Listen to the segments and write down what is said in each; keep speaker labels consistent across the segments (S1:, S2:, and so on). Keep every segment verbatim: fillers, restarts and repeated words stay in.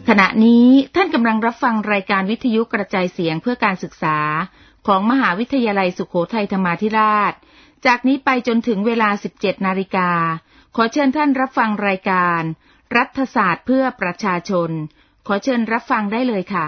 S1: ขณะนี้ท่านกำลังรับฟังรายการวิทยุกระจายเสียงเพื่อการศึกษาของมหาวิทยาลัยสุโขทัยธรรมาธิราชจากนี้ไปจนถึงเวลา สิบเจ็ดนาฬิกา ขอเชิญท่านรับฟังรายการรัฐศาสตร์เพื่อประชาชนขอเชิญรับฟังได้เลยค่ะ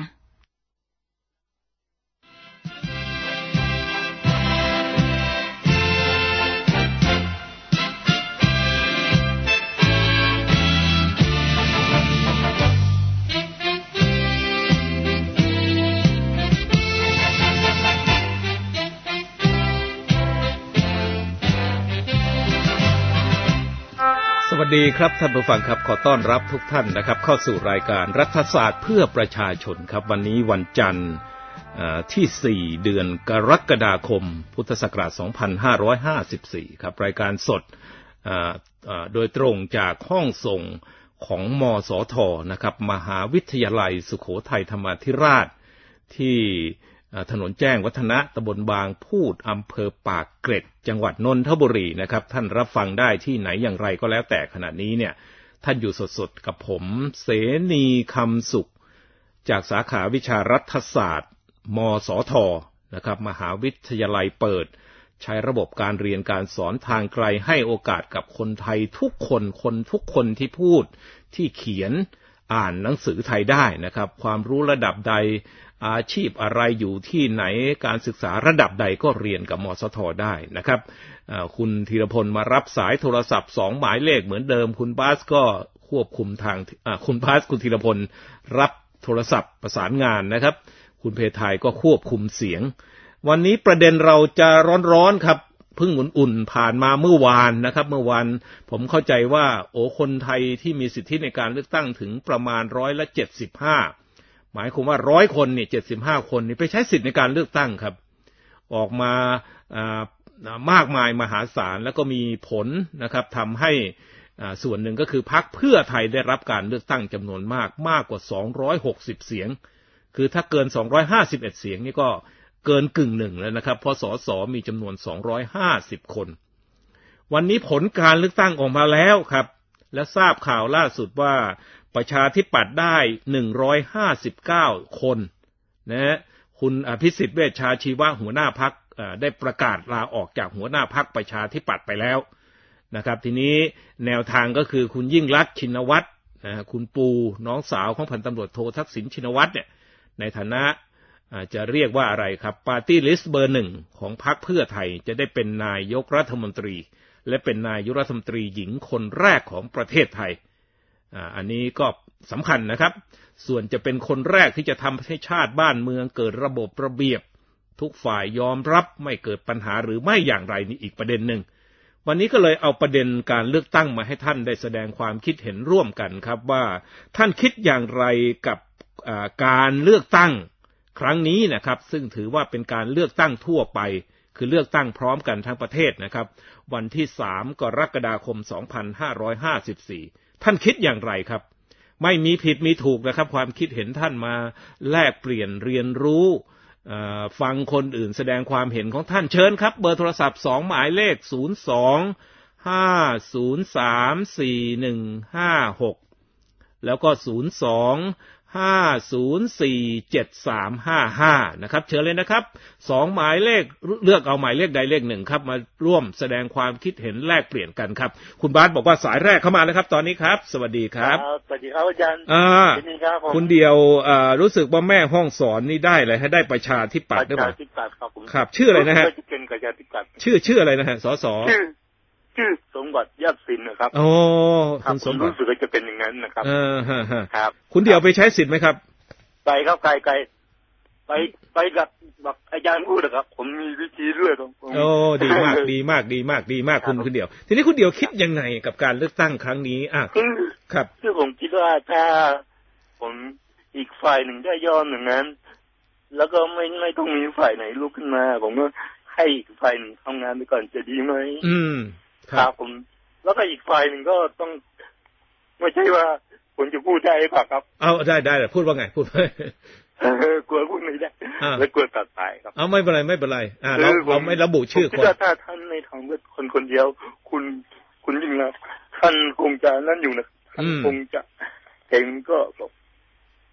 S2: สวัสดีครับท่านผู้ฟังครับขอต้อนรับทุกท่านนะครับเข้าสู่รายการรัฐศาสตร์เพื่อประชาชนครับวันนี้วันจันทร์ที่สี่เดือนกรกฎาคมพุทธศักราชสองพันห้าร้อยห้าสิบสี่ครับรายการสดโดยตรงจากห้องส่งของมสทนะครับมหาวิทยาลัยสุโขทัยธรรมาธิราชที่ถนนแจ้งวัฒนะตำบลบางพูดอำเภอปากเกร็ดจังหวัดนนทบุรีนะครับท่านรับฟังได้ที่ไหนอย่างไรก็แล้วแต่ขณะนี้เนี่ยท่านอยู่สดๆกับผมเสนีคำสุขจากสาขาวิชารัฐศาสตร์มสทนะครับมหาวิทยาลัยเปิดใช้ระบบการเรียนการสอนทางไกลให้โอกาสกับคนไทยทุกคนคนทุกคนที่พูดที่เขียนอ่านหนังสือไทยได้นะครับความรู้ระดับใดอาชีพอะไรอยู่ที่ไหนการศึกษาระดับใดก็เรียนกับมสทได้นะครับคุณธีรพลมารับสายโทรศัพท์สองหมายเลขเหมือนเดิมคุณบาสก็ควบคุมทางคุณบาสคุณธีรพลรับโทรศัพท์ประสานงานนะครับคุณเพทายก็ควบคุมเสียงวันนี้ประเด็นเราจะร้อนๆครับเพิ่งอุ่นๆผ่านมาเมื่อวานนะครับเมื่อวานผมเข้าใจว่าโอ้คนไทยที่มีสิทธิในการเลือกตั้งถึงประมาณร้อยละเจ็ดสิบห้าหมายความว่าร้อยคนนี่เจ็ดสิบห้าคนนี่ไปใช้สิทธิในการเลือกตั้งครับออกมาอ่ามากมายมหาศาลแล้วก็มีผลนะครับทำให้อ่าส่วนหนึ่งก็คือพรรคเพื่อไทยได้รับการเลือกตั้งจำนวนมากมากกว่าสองร้อยหกสิบเสียงคือถ้าเกินสองร้อยห้าสิบเอ็ดเสียงนี่ก็เกินกึ่งหนึ่งแล้วนะครับเพราะสสมีจำนวนสองร้อยห้าสิบคนวันนี้ผลการเลือกตั้งออกมาแล้วครับและทราบข่าวล่าสุดว่าประชาธิปัตย์ได้หนึ่งร้อยห้าสิบเก้าคนนะฮะคุณอภิสิทธิ์เวชชาชีวะหัวหน้าพรรคได้ประกาศลาออกจากหัวหน้าพรรคประชาธิปัตย์ไปแล้วนะครับทีนี้แนวทางก็คือคุณยิ่งลักษณ์ชินวัตรนะคุณปูน้องสาวของพันตำรวจโททักษิณชินวัตรเนี่ยในฐานะจะเรียกว่าอะไรครับปาร์ตี้ลิสต์เบอร์หนึ่งของพรรคเพื่อไทยจะได้เป็นนายกรัฐมนตรีและเป็นนายกรัฐมนตรีหญิงคนแรกของประเทศไทยอันนี้ก็สำคัญนะครับส่วนจะเป็นคนแรกที่จะทำให้ชาติบ้านเมืองเกิดระบบระเบียบทุกฝ่ายยอมรับไม่เกิดปัญหาหรือไม่อย่างไรนี่อีกประเด็นหนึ่งวันนี้ก็เลยเอาประเด็นการเลือกตั้งมาให้ท่านได้แสดงความคิดเห็นร่วมกันครับว่าท่านคิดอย่างไรกับการเลือกตั้งครั้งนี้นะครับซึ่งถือว่าเป็นการเลือกตั้งทั่วไปคือเลือกตั้งพร้อมกันทั้งประเทศนะครับวันที่สามกรกฎาคมสองพันห้าร้อยห้าสิบสี่ท่านคิดอย่างไรครับไม่มีผิดมีถูกนะครับความคิดเห็นท่านมาแลกเปลี่ยนเรียนรู้ฟังคนอื่นแสดงความเห็นของท่านเชิญครับเบอร์โทรศัพท์สองหมายเลขศูนย์สอง ห้า ศูนย์ สาม สี่ หนึ่ง ห้า หกแล้วก็ศูนย์สอง ห้า ศูนย์ สี่ เจ็ด สาม ห้า ห้านะครับเชิญเลยนะครับสองหมายเลขเลือกเอาหมายเลขใดเลขหนึ่งครับมาร่วมแสดงความคิดเห็นแลกเปลี่ยนกันครับคุณบาสบอกว่าสายแรกเข้ามาแล้วครับตอนนี้ครับสวัสดีครับ
S3: สวัสดีครับอาจารย์
S2: อ่าคุณเดียวอ่ารู้สึกว่าแม่ห้องสอนนี่ได้อะไรให้ได้ประชาธิปัตย์ด้วยมั้ยประชาธิปัตย์ครับผมครับชื่ออะไรนะฮะเป็นประชาธิปัตย์ชื่อชื่ออะไรนะฮะสส
S3: ชื่อชื่อสมบัติยอดศิลป์นะครับ
S2: โอ้คุณสมบัติ
S3: รู้สึกว่าจะเป็นอย่างนั้นนะครับ
S2: เออฮะครับคุณเดียวไปใช้สิทธิ์มั้ยครับ
S3: ไปครับไกลไกลไปไปกับแบบอาจารย์พูดนะครับผมมีวิธีด้วยครับ
S2: โอ้ดีมากดีมากดีมากดีมากคุณคุณเดียวทีนี้คุณเดียวคิดยังไงกับการเลือกตั้งครั้งนี้อ่ะครับ
S3: คือผมคิดว่าถ้าผมอีกฝ่ายหนึ่งได้ยอมอย่างนั้นแล้วก็ไม่ไม่ต้องมีฝ่ายไหนลุกขึ้นมาผมก็ให้อีกฝ่ายหนึ่งทำงานไปก่อนจะดีไหม
S2: อืม
S3: ครับผมแล้วก็อีกฝ่ายหนึ่งก็ต้องไม่ใช่ว่าผมจะพูดได้หรือเปล่าครับ
S2: เอาได้ได้พูดว่าไงพูดไป
S3: กลัวพูดไม่ได้แล้วกลัวตัดสายครับ
S2: เอาไม่เป็นไรไม่เป็นไรอ่าเราเราไม่ระบุชื่อคน
S3: ถ้าท่านไม่ทำเพื่อคนคนเดียวคุณคุณยิ่งนะท่านคงจะนั่นอยู่นะท่านคงจะเองก็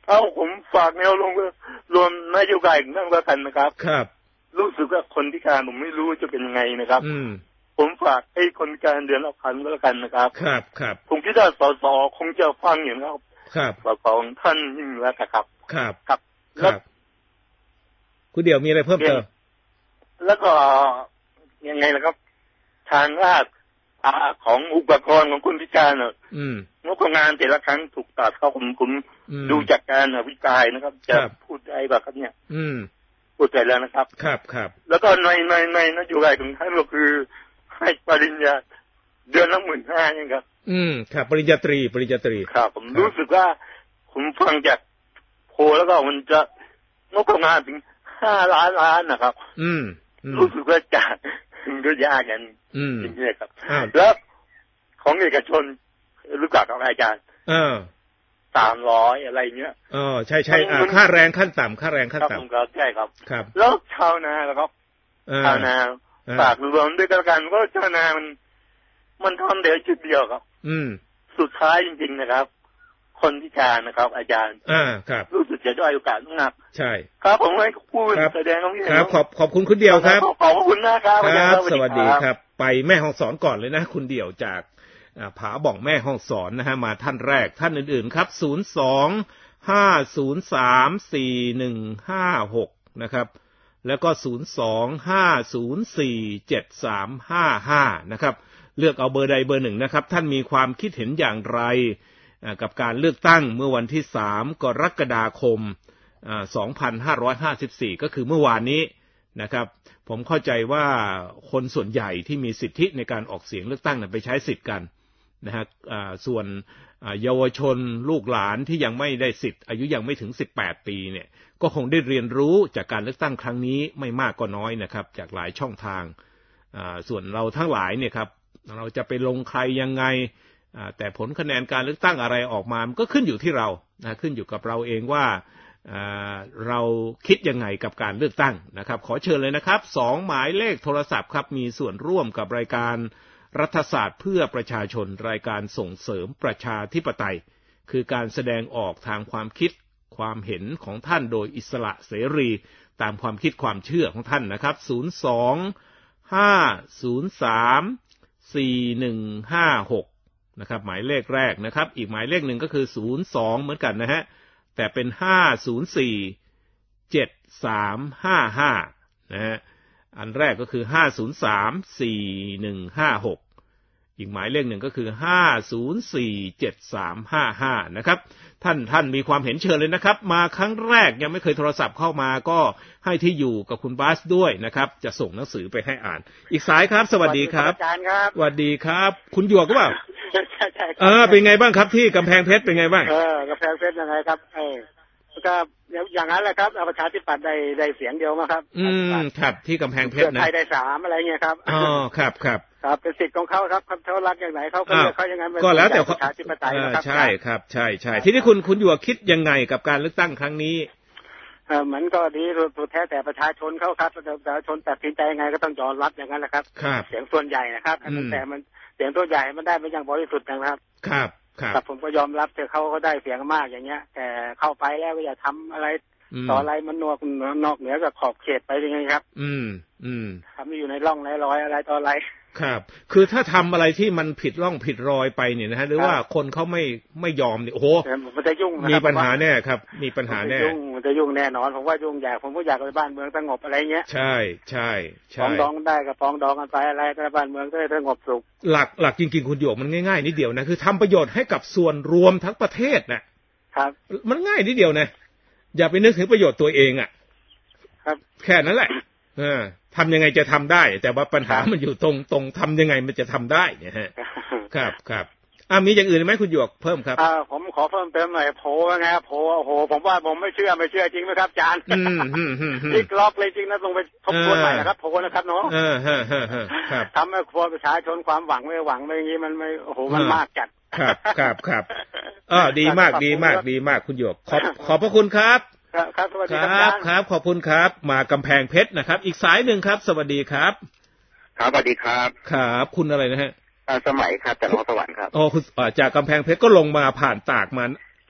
S3: เอาผมฝากแนวลงรวมนโยบายนั่งแล้วกันนะครับ
S2: ครับ
S3: รู้สึกว่าคนพิการผมไม่รู้จะเป็นยังไงนะครับ
S2: อืม
S3: ผมฝากให้คนพิการเดือนละพันก็แล้วกันนะครับ
S2: ครับครับ
S3: ผมคิดว่าสสคงจะฟังอยู่นะครับ
S2: ครับ
S3: สสของท่านยิ่งรักครับ
S2: ครับ
S3: ครับ
S2: ครับคุณเดี่ยวมีอะไรเพิ่มเติม
S3: แล้วก็ยังไงล่ะครับทางราชของอุปกรณ์ของคนพิการอ่ะงบประมาณแต่ละครั้งถูกตัดเข้าผมผมดูจากการวิจัยนะครับจะพูดได้แบบครับเนี่ยพูดไปแล้วนะครับ
S2: ครับครับ
S3: แล้วก็ในในในนโยบายของท่านก็คือให้ปริญญาเดือนละหมื่นห้าเนี่ยครับ
S2: อืมครับปริญญาตรีปริญญาตรี
S3: ครับผมรู้สึกว่าผมฟังจากโพแล้วก็มันจะงบประมาณถึงห้าล้านล้านนะครับ
S2: อืม
S3: รู้สึกว่าจะดูยากกันจริงๆครับแล้วของเอกชนรู้จักกับอาจารย์
S2: เออ
S3: สามร้อยอะไรเงี้ย
S2: อ๋อใช่ใช่ค่าแรงขั้นต่ำค่าแรงขั้นต่ำ
S3: ครับใช่ครับ
S2: ครับ
S3: แล้วชาวนาล่ะครับชาวนาฝากรวมด้วยกันก็ชาวนามันมันทำเดียวจุดเดียวครับ
S2: อืม
S3: สุดท้ายจริงๆนะครับคนพิการนะครับอาจารย์
S2: อ่าครับ
S3: รู้สึกจะด้อยโอกาสมาก
S2: ใช่
S3: ครับผมให้พูดแสดงตรงนี้
S2: ครับขอบขอบคุณคุณเดี่ยวครับ
S3: ขอบคุณนะครับ
S2: ครับสวัสดีครับไปแม่ฮ่องสอนก่อนเลยนะคุณเดี่ยวจากผาบ่องแม่ฮ่องสอนนะฮะมาท่านแรกท่านอื่นๆครับศูนย์ สอง ห้า ศูนย์ สาม สี่ หนึ่ง ห้า หกนะครับแล้วก็ศูนย์ สอง ห้า ศูนย์ สี่ เจ็ด สาม ห้า ห้านะครับเลือกเอาเบอร์ใดเบอร์หนึ่งนะครับท่านมีความคิดเห็นอย่างไรกับการเลือกตั้งเมื่อวันที่สามกรกฎาคมสองพันห้าร้อยห้าสิบสี่ก็คือเมื่อวานนี้นะครับผมเข้าใจว่าคนส่วนใหญ่ที่มีสิทธิในการออกเสียงเลือกตั้งไปใช้สิทธิ์กันนะฮะส่วนเยาวชนลูกหลานที่ยังไม่ได้สิทธิ์อายุยังไม่ถึงสิบแปดปีเนี่ยก็คงได้เรียนรู้จากการเลือกตั้งครั้งนี้ไม่มากก็น้อยนะครับจากหลายช่องทางส่วนเราทั้งหลายเนี่ยครับเราจะไปลงใครยังไงแต่ผลคะแนนการเลือกตั้งอะไรออกมามันก็ขึ้นอยู่ที่เรานะขึ้นอยู่กับเราเองว่าเราคิดยังไงกับการเลือกตั้งนะครับขอเชิญเลยนะครับสองหมายเลขโทรศัพท์ครับมีส่วนร่วมกับรายการรัฐศาสตร์เพื่อประชาชนรายการส่งเสริมประชาธิปไตยคือการแสดงออกทางความคิดความเห็นของท่านโดยอิสระเสรีตามความคิดความเชื่อของท่านนะครับศูนย์ สอง ห้า ศูนย์ สาม สี่ หนึ่ง ห้า หกนะครับหมายเลขแรกนะครับอีกหมายเลขหนึ่งก็คือศูนย์ สองเหมือนกันนะฮะแต่เป็นห้า ศูนย์ สี่ เจ็ด สาม ห้า ห้านะฮะอันแรกก็คือห้า ศูนย์ สาม สี่ หนึ่ง ห้า หกอีกหมายเลขหนึ่งก็คือห้า ศูนย์ สี่ เจ็ด สาม ห้า ห้านะครับท่านท่านมีความเห็นเชิญเลยนะครับมาครั้งแรกยังไม่เคยโทรศัพท์เข้ามาก็ให้ที่อยู่กับคุณบาสด้วยนะครับจะส่งหนังสือไปให้อ่านอีกสายครับสวัสดีครับ
S3: อาจารย์ครับ
S2: สวัสดีครับคุณหยวกก็เปล่าเออเป็นไงบ้างครับที่กำแพงเพชรเป็นไงบ้าง
S3: เออกำแพงเพชรยังไงครับเออก็อย่างนั้นแหละครับประชาธิปัตย์ได้ได้เสียงเดียวมาครับ
S2: อืมครับที่กำแพงเพชรนะ
S3: ไทยได้สามอะไรเงี้ยครับ
S2: อ๋อครับครับ
S3: ครับเป็นสิทธิ์ของเขาครับเขารักอย่างไหนเขาก็เลือกเขาอย่างนั้น
S2: ก็แล้วแต่
S3: ประชาธิปไตยนะครับ
S2: ใช่ครับใช่ใช่ทีนี้คุณคุณหยวกคิดยังไงกับการเลือกตั้งครั้งนี้
S3: เออมันก็ดีสุดแท้แต่ประชาชนเขาครับประชาชนตัดสินใจยังไงก็ต้องยอมรับอย่างนั้นแหละครับเสียงส่วนใหญ่นะครับแต่มันเสียงตัวใหญ่มันได้ไม่อย่างบริสุทธิ์นะครับ
S2: ครับ
S3: ครับผมก็ยอมรับเถอะเขาเขาได้เสียงมากอย่างเงี้ยแต่เข้าไปแล้วก็อย่าทำอะไรต่ออะไรมันนอกนอกเหนือกับขอบเขตไปยังไงครับ
S2: อืมอืม
S3: ทำไม่อยู่ในร่องในรอยอะไรต่ออะไร
S2: ครับคือถ้าทำอะไรที่มันผิดร่องผิดรอยไปเนี่ยนะฮะหรือว่าคนเขาไม่ไม่ยอมเนี่ยโอ้โห
S3: มันจะยุ่ง
S2: มีปัญหาแน่ครับมีปัญหาแน่
S3: ยุ่งมันจะยุ่งแน่นอนผมว่ายุ่งใหญ่ผมก็อยากไปบ้านเมืองสงบอะไรเงี้ย
S2: ใช่ใช่ใช่
S3: ฟ้องดองได้กับฟ้องดองกันไปอะไรแต่บ้านเมืองก็ได้สงบสุข
S2: หลักหลักจริงๆคุณโยกมันง่ายๆนิดเดียวนะคือทำประโยชน์ให้กับส่วนรวมทั้งประเทศนะครับมันง่ายนิดเดียวนะอย่าไปนึกถึงประโยชน์ตัวเองอ่ะ
S3: ครับ
S2: แค่นั้นแหละเออทำยังไงจะทำได้แต่ว่าปัญหามันอยู่ตรงตรงทำยังไงมันจะทำได้เนี่ยฮะครับครับอ่ามีอย่างอื่นไหมคุณหยวกเพิ่มครับ
S3: อ่าผมขอเพิ่มเติมหน่อยโผล่ไงโผล่โอ้โหผมว่าผมไม่เชื่อไม่เชื่อจริงไหมครับอาจารย์พลิกล็อกเลยจริงนะลงไปทบทวนใหม่นะครับโผล่นะครับเนาะ
S2: เออฮะฮะฮะครับ
S3: ทำให้คนประชาชนความหวังไม่หวังไม่อย่างนี้มันไม่โอ้โหมันมากจัด
S2: ครับครับครับเออดีมากดีมากดีมากคุณหยวกขอบขอบพระคุณครับ
S3: ครับสวัสดี
S2: ครับครับขอบคุณครับมากำแพงเพชรนะครับอีกสายหนึ่งครับสวัสดีครับ
S3: ครับสวัสดีครับ
S2: ครับคุณอะไรนะฮะ
S3: สมัยครับจากนครสวรรค์ครับ
S2: อ๋อคุณจากกำแพงเพชรก็ลงมาผ่านตากมา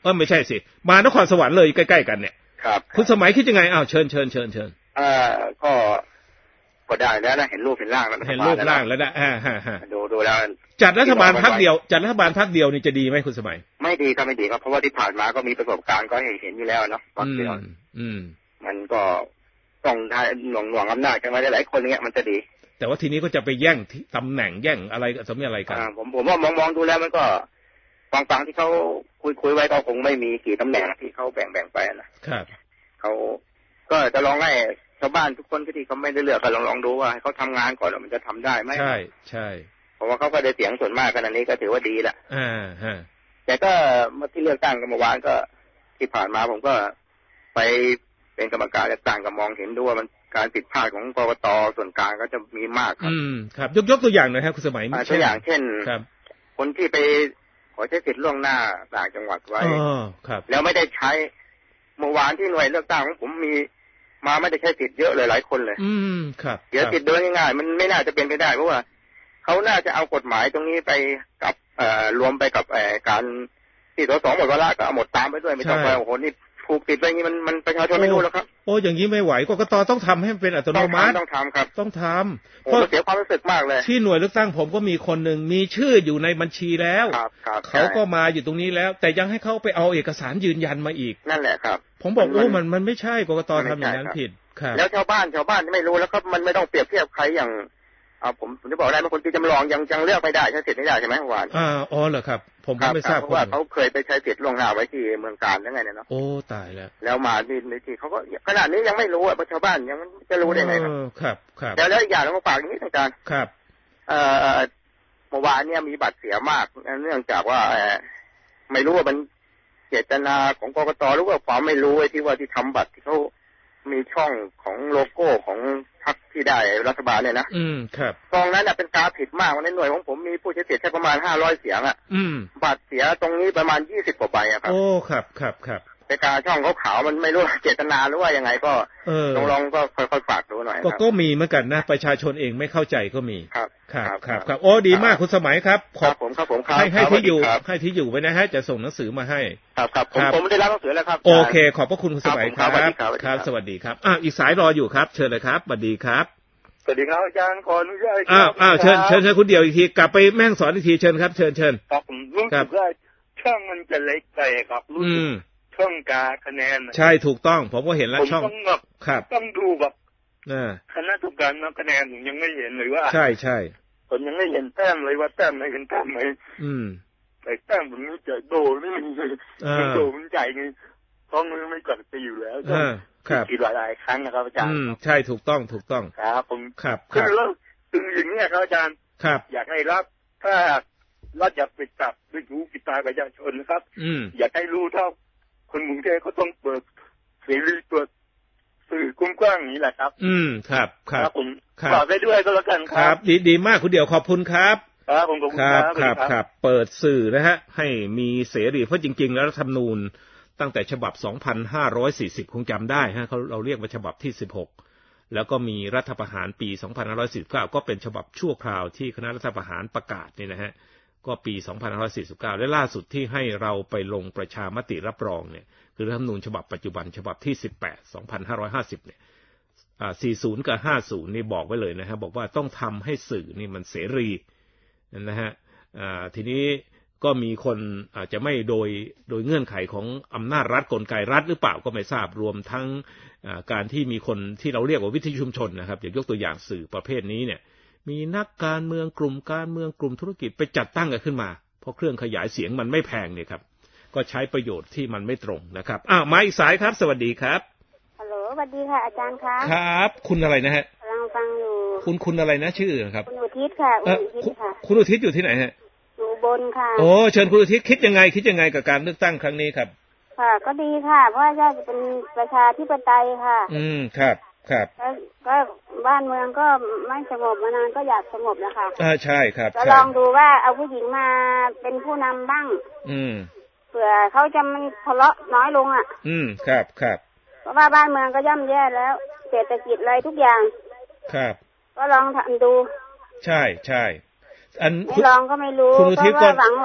S2: เออไม่ใช่สิมานครสวรรค์เลยใกล้ๆกันเนี่ย
S3: ครับ
S2: คุณสมัยคิดยังไงอ้าวเชิญเชิญเชิญเชิญ
S3: เอ่อก็ก็ได้แล้วนะเห็นรูปเห็นร่างแล้ว
S2: เห็นรูปร่างแล้วนะอ่าฮะฮะ
S3: ดูดูแล้ว
S2: จัดรัฐบาลพรรคเดียวจัดรัฐบาลพรรคเดียวนี่จะดีไหมคุณสมัย
S3: ไม่ดีครับไม่ดีครับเพราะว่าที่ผ่านมาก็มีประสบการณ์ก็เห็นเห็นอยู่แล้วเนาะพรรคเดียว
S2: อืม
S3: มันก็ต้องได้หน่วงหน่วงอำนาจกันมาได้หลายคนเงี้ยมันจะดี
S2: แต่ว่าทีนี้ก็จะไปแย่งตำแหน่งแย่งอะไรสมมติอะไรกัน
S3: ผมผมว่ามองมองดูแล้วมันก็ฟังฟังที่เขาคุยคุยไว้ก็คงไม่มีกี่ตำแหน่งที่เขาแบ่งแบ่งไปนะครับเขาก็จะลองให้ชาวบ้านทุกคนที่เขาไม่ได้เลือกก็ลองลองดูว่าเขาทำงานก่อนแล้วมันจะทำได้ไหม
S2: ใช่ใช่
S3: เพราะว่าเขาก็ได้เสียงส่วนมากขนาดนี้ก็ถือว่าดีละ
S2: อ่าฮะ
S3: แต่ก็เมื่อที่เลือกตั้งกันเมื่อวานก็ที่ผ่านมาผมก็ไปเป็นกรรมการเลือกตั้งก็มองเห็นด้วยว่ามันการผิดพลาดของกกต.ส่วนกลางก็จะมีมากครับ
S2: อืมครับยกยกตัวอย่างหน่อยครับคุณสมัย
S3: ตัวอย่างเช่น
S2: ครับ
S3: คนที่ไปขอใช้สิทธิ์ล่วงหน้าต่างจังหวัดไว้
S2: อ๋อครับ
S3: แล้วไม่ได้ใช้เมื่อวานที่หน่วยเลือกตั้งของผมมีมาไม่ได้ใช้สิทธิ์เยอะเลยหลายคนเลย
S2: อืมครับ
S3: เดี๋ยวสิทธิ์โดยง่ายๆมันไม่น่าจะเป็นไปได้เพราะว่าเขาน่าจะเอากฎหมายตรงนี้ไปกับเอ่อรวมไปกับเอ่อการที่สสหมดวาระก็เอาหมดตามไปด้วยไม่ต้องไปโอ้โหนี่ผูกติดอะไรงี้มันมันประชาชนไม่รู้แล้วครับ
S2: โอ้อย่างนี้ไม่ไหวกกต.ต้องทำให้เป็นอัตโนมัติ
S3: ต้องทำครับ
S2: ต้องทำ
S3: เพราะเสียความรู้สึกมากเลย
S2: ที่หน่วยเลือกตั้งผมก็มีคนหนึ่งมีชื่ออยู่ในบัญชีแล้วเขาก็มาอยู่ตรงนี้แล้วแต่ยังให้เขาไปเอาเอกสารยืนยันมาอีก
S3: นั่นแหละครับ
S2: ผมบอกโอ้มันมันไม่ใช่กกต.ทำอย่างนั้นผิดครับ
S3: แล้วชาวบ้านชาวบ้านไม่รู้แล้วก็มันไม่ต้องเปรียบเทียบใครอย่างอ่าผมผมจะบอกได้บางคนที่จำลองยังยังเลือกไม่ได้ใช้สิทธิ์ไม่ได้ใช่ไหมวาน
S2: อ่าอ๋อเหรอครับผมก็ไม่ทราบ
S3: เพราะว่าเขาเคยไปใช้สิทธิ์ล่วงหน้าไว้ที่เมืองการยังไงเนี่ยเนาะ
S2: โอ้ตายแล้ว
S3: แล้วมาที่ในที่เขาก็ขนาดนี้ยังไม่รู้อ่ะชาวบ้านยังจะรู้ได้ไง
S2: ครับครับ
S3: แล้วแล้วอีกอย่างเราฝากอย่างนี้ทางการ
S2: ครับ
S3: เอ่อเมื่อวานเนี่ยมีบัตรเสียมากเนื่องจากว่าไม่รู้ว่ามันเจตนาของกกต.หรือว่าความไม่รู้ไอ้ที่ว่าที่ทำบัตรที่เขามีช่องของโลโก้ของพรรคที่ได้รัฐบาลเนี่ยนะ
S2: อืมครับ
S3: ตรงนั้นน่ะเป็นการผิดมากในหน่วยของผมมีผู้ใช้สิทธิ์แค่ประมาณห้าร้อยเสียงอ่ะ
S2: อืม
S3: บัตรเสียตรงนี้ประมาณยี่สิบกว่าใบอ่ะครับ
S2: โอ้ครับครับครับ
S3: แต่การช่องเขาขาวมันไม่รู้เจตนาหรือว่ายังไงก็ลองลองก็ค่อยๆฝากดูหน่อย
S2: ก็ก็มีเหมือนกันนะประชาชนเองไม่เข้าใจก็มี
S3: ครับ
S2: ครับครับครับโอ้ดีมากคุณสมัยครับ
S3: ขอบผมครับผม
S2: ให้ให้ที่อยู่ให้ที่อยู่ไว้นะฮะจะส่งหนังสือมาให้
S3: ครับครับผมผมได้รับหนังสือแล้วครับ
S2: โอเคขอบพระคุณคุณสมัยครับครับสวัสดีครับอ่าอีกสายรออยู่ครับเชิญเลยครับสวัสดีครับ
S3: สวัสดีครับอาจารย์ขออนุญาต
S2: อ้าวอ้าวเชิญเชิญเชิญคุณเดียวอีกทีกลับไปแม่งสอนอีกทีเชิญครับเชิญเชิญ
S3: ครับผมรู้สึกว่าช่องมันจะเล็กไปครับรู้สึกช่องกาคะแนน
S2: ใช่ถูกต้องผมก็เห็นแล้วช่อง
S3: ครับต้องดูแบบ
S2: อ่า
S3: คณะกรรมการนับคะแนนผมยังไม่เห็นเลยว่า
S2: ใช่ใช่
S3: ผมยังไม่เห็นแต้มเลยว่าแต้มไหนเป็นแต้มไหน
S2: อืม
S3: แต่แต้มผมนี่จะโดไม่มีมันโดมันใหญ่ไงท้องมันไม่กดตีอยู่แล้ว
S2: ครับ
S3: กี่หลายๆครั้งนะครับอาจารย์
S2: อืมใช่ถูกต้องถูกต้อง
S3: ครับผม
S2: ครับ
S3: คือแล้วคืออย่างนี้ครับอาจารย์
S2: ครับ
S3: อยากให้รับถ้ารัฐอยากปิดตับด้วยหูปิดตาประชาชนนะครับอยากให้รู้เท่าคนกรุงเทพเขาต้องเปิดเสรีเปิดสื่อกว้างๆอย่างนี้แหละครับ
S2: อืมครับครับ
S3: ผมฝากได้ด้วยก็แล้วกัน
S2: ครับดีดีมากคุณเดี่ยวขอบคุณครับ
S3: ครับผมขอบคุณครับ
S2: ครับครับเปิดสื่อนะฮะให้มีเสรีเพราะจริงๆแล้วรัฐธรรมนูญตั้งแต่ฉบับสองพันห้าร้อยสี่สิบคงจำได้ฮะเขาเราเรียกว่าฉบับที่สิบหกแล้วก็มีรัฐประหารปีสองพันห้าร้อยสี่สิบเก้าก็เป็นฉบับชั่วคราวที่คณะรัฐประหารประกาศนี่นะฮะก็ปีสองพันห้าร้อยสี่สิบเก้าและล่าสุดที่ให้เราไปลงประชามติรับรองเนี่ยคือรัฐธรรมนูญฉบับปัจจุบันฉบับที่สิบแปด สองพันห้าร้อยห้าสิบเนี่ยอ่าสี่สิบกับห้าสิบนี่บอกไว้เลยนะฮะบอกว่าต้องทำให้สื่อนี่มันเสรีนะฮะอ่าทีนี้ก็มีคนอาจจะไม่โดยโดยเงื่อนไขของอำนาจรัฐกลไกรัฐหรือเปล่าก็ไม่ทราบรวมทั้งการที่มีคนที่เราเรียกว่าวิทยุชุมชนนะครับอย่างยกตัวอย่างสื่อประเภทนี้เนี่ยมีนักการเมืองกลุ่มการเมืองกลุ่มธุรกิจไปจัดตั้งกันขึ้นมาเพราะเครื่องขยายเสียงมันไม่แพงเนี่ยครับก็ใช้ประโยชน์ที่มันไม่ตรงนะครับอ้าวมาอีกสายครับสวัสดีครับ
S4: ฮัลโหลสวัสดีค่ะอาจารย์ครับ
S2: ครับคุณอะไรนะฮะ
S4: กำลังฟังอยู่
S2: คุณคุณอะไรนะชื่อครับ
S4: คุณอุทิศค่ะอุทิศค่ะ
S2: คุณอุทิศอยู่ที่ไหนฮะ
S4: อยู่บนค่ะ
S2: โอ้เชิญคุณอุทิศคิดยังไงคิดยังไงกับการเลือกตั้งครั้งนี้ครับ
S4: ค่ะก็ดีค่ะเพราะว่าจะเป็นประชาธิปไตยค่ะ
S2: อืมครับครับ
S4: ก็บ้านเมืองก็ไม่สงบมานานก็อยากสงบนะคะ
S2: อ่าใช่ครับ
S4: จะลองดูว่าเอาผู้หญิงมาเป็นผู้นำบ้าง
S2: อืม
S4: เผื่อเขาจะมันทะเลาะน้อยลงอ่ะ
S2: อืมครับครับ
S4: เพราะว่าบ้านเมืองก็ย่ำแย่แล้วเศรษฐกิจอะไรทุกอย่าง
S2: ครับ
S4: ก็ลองทำดู
S2: ใช่ใช่อัน
S4: ไม่ลองก็ไม่รู้เพราะว่าหวังหวังค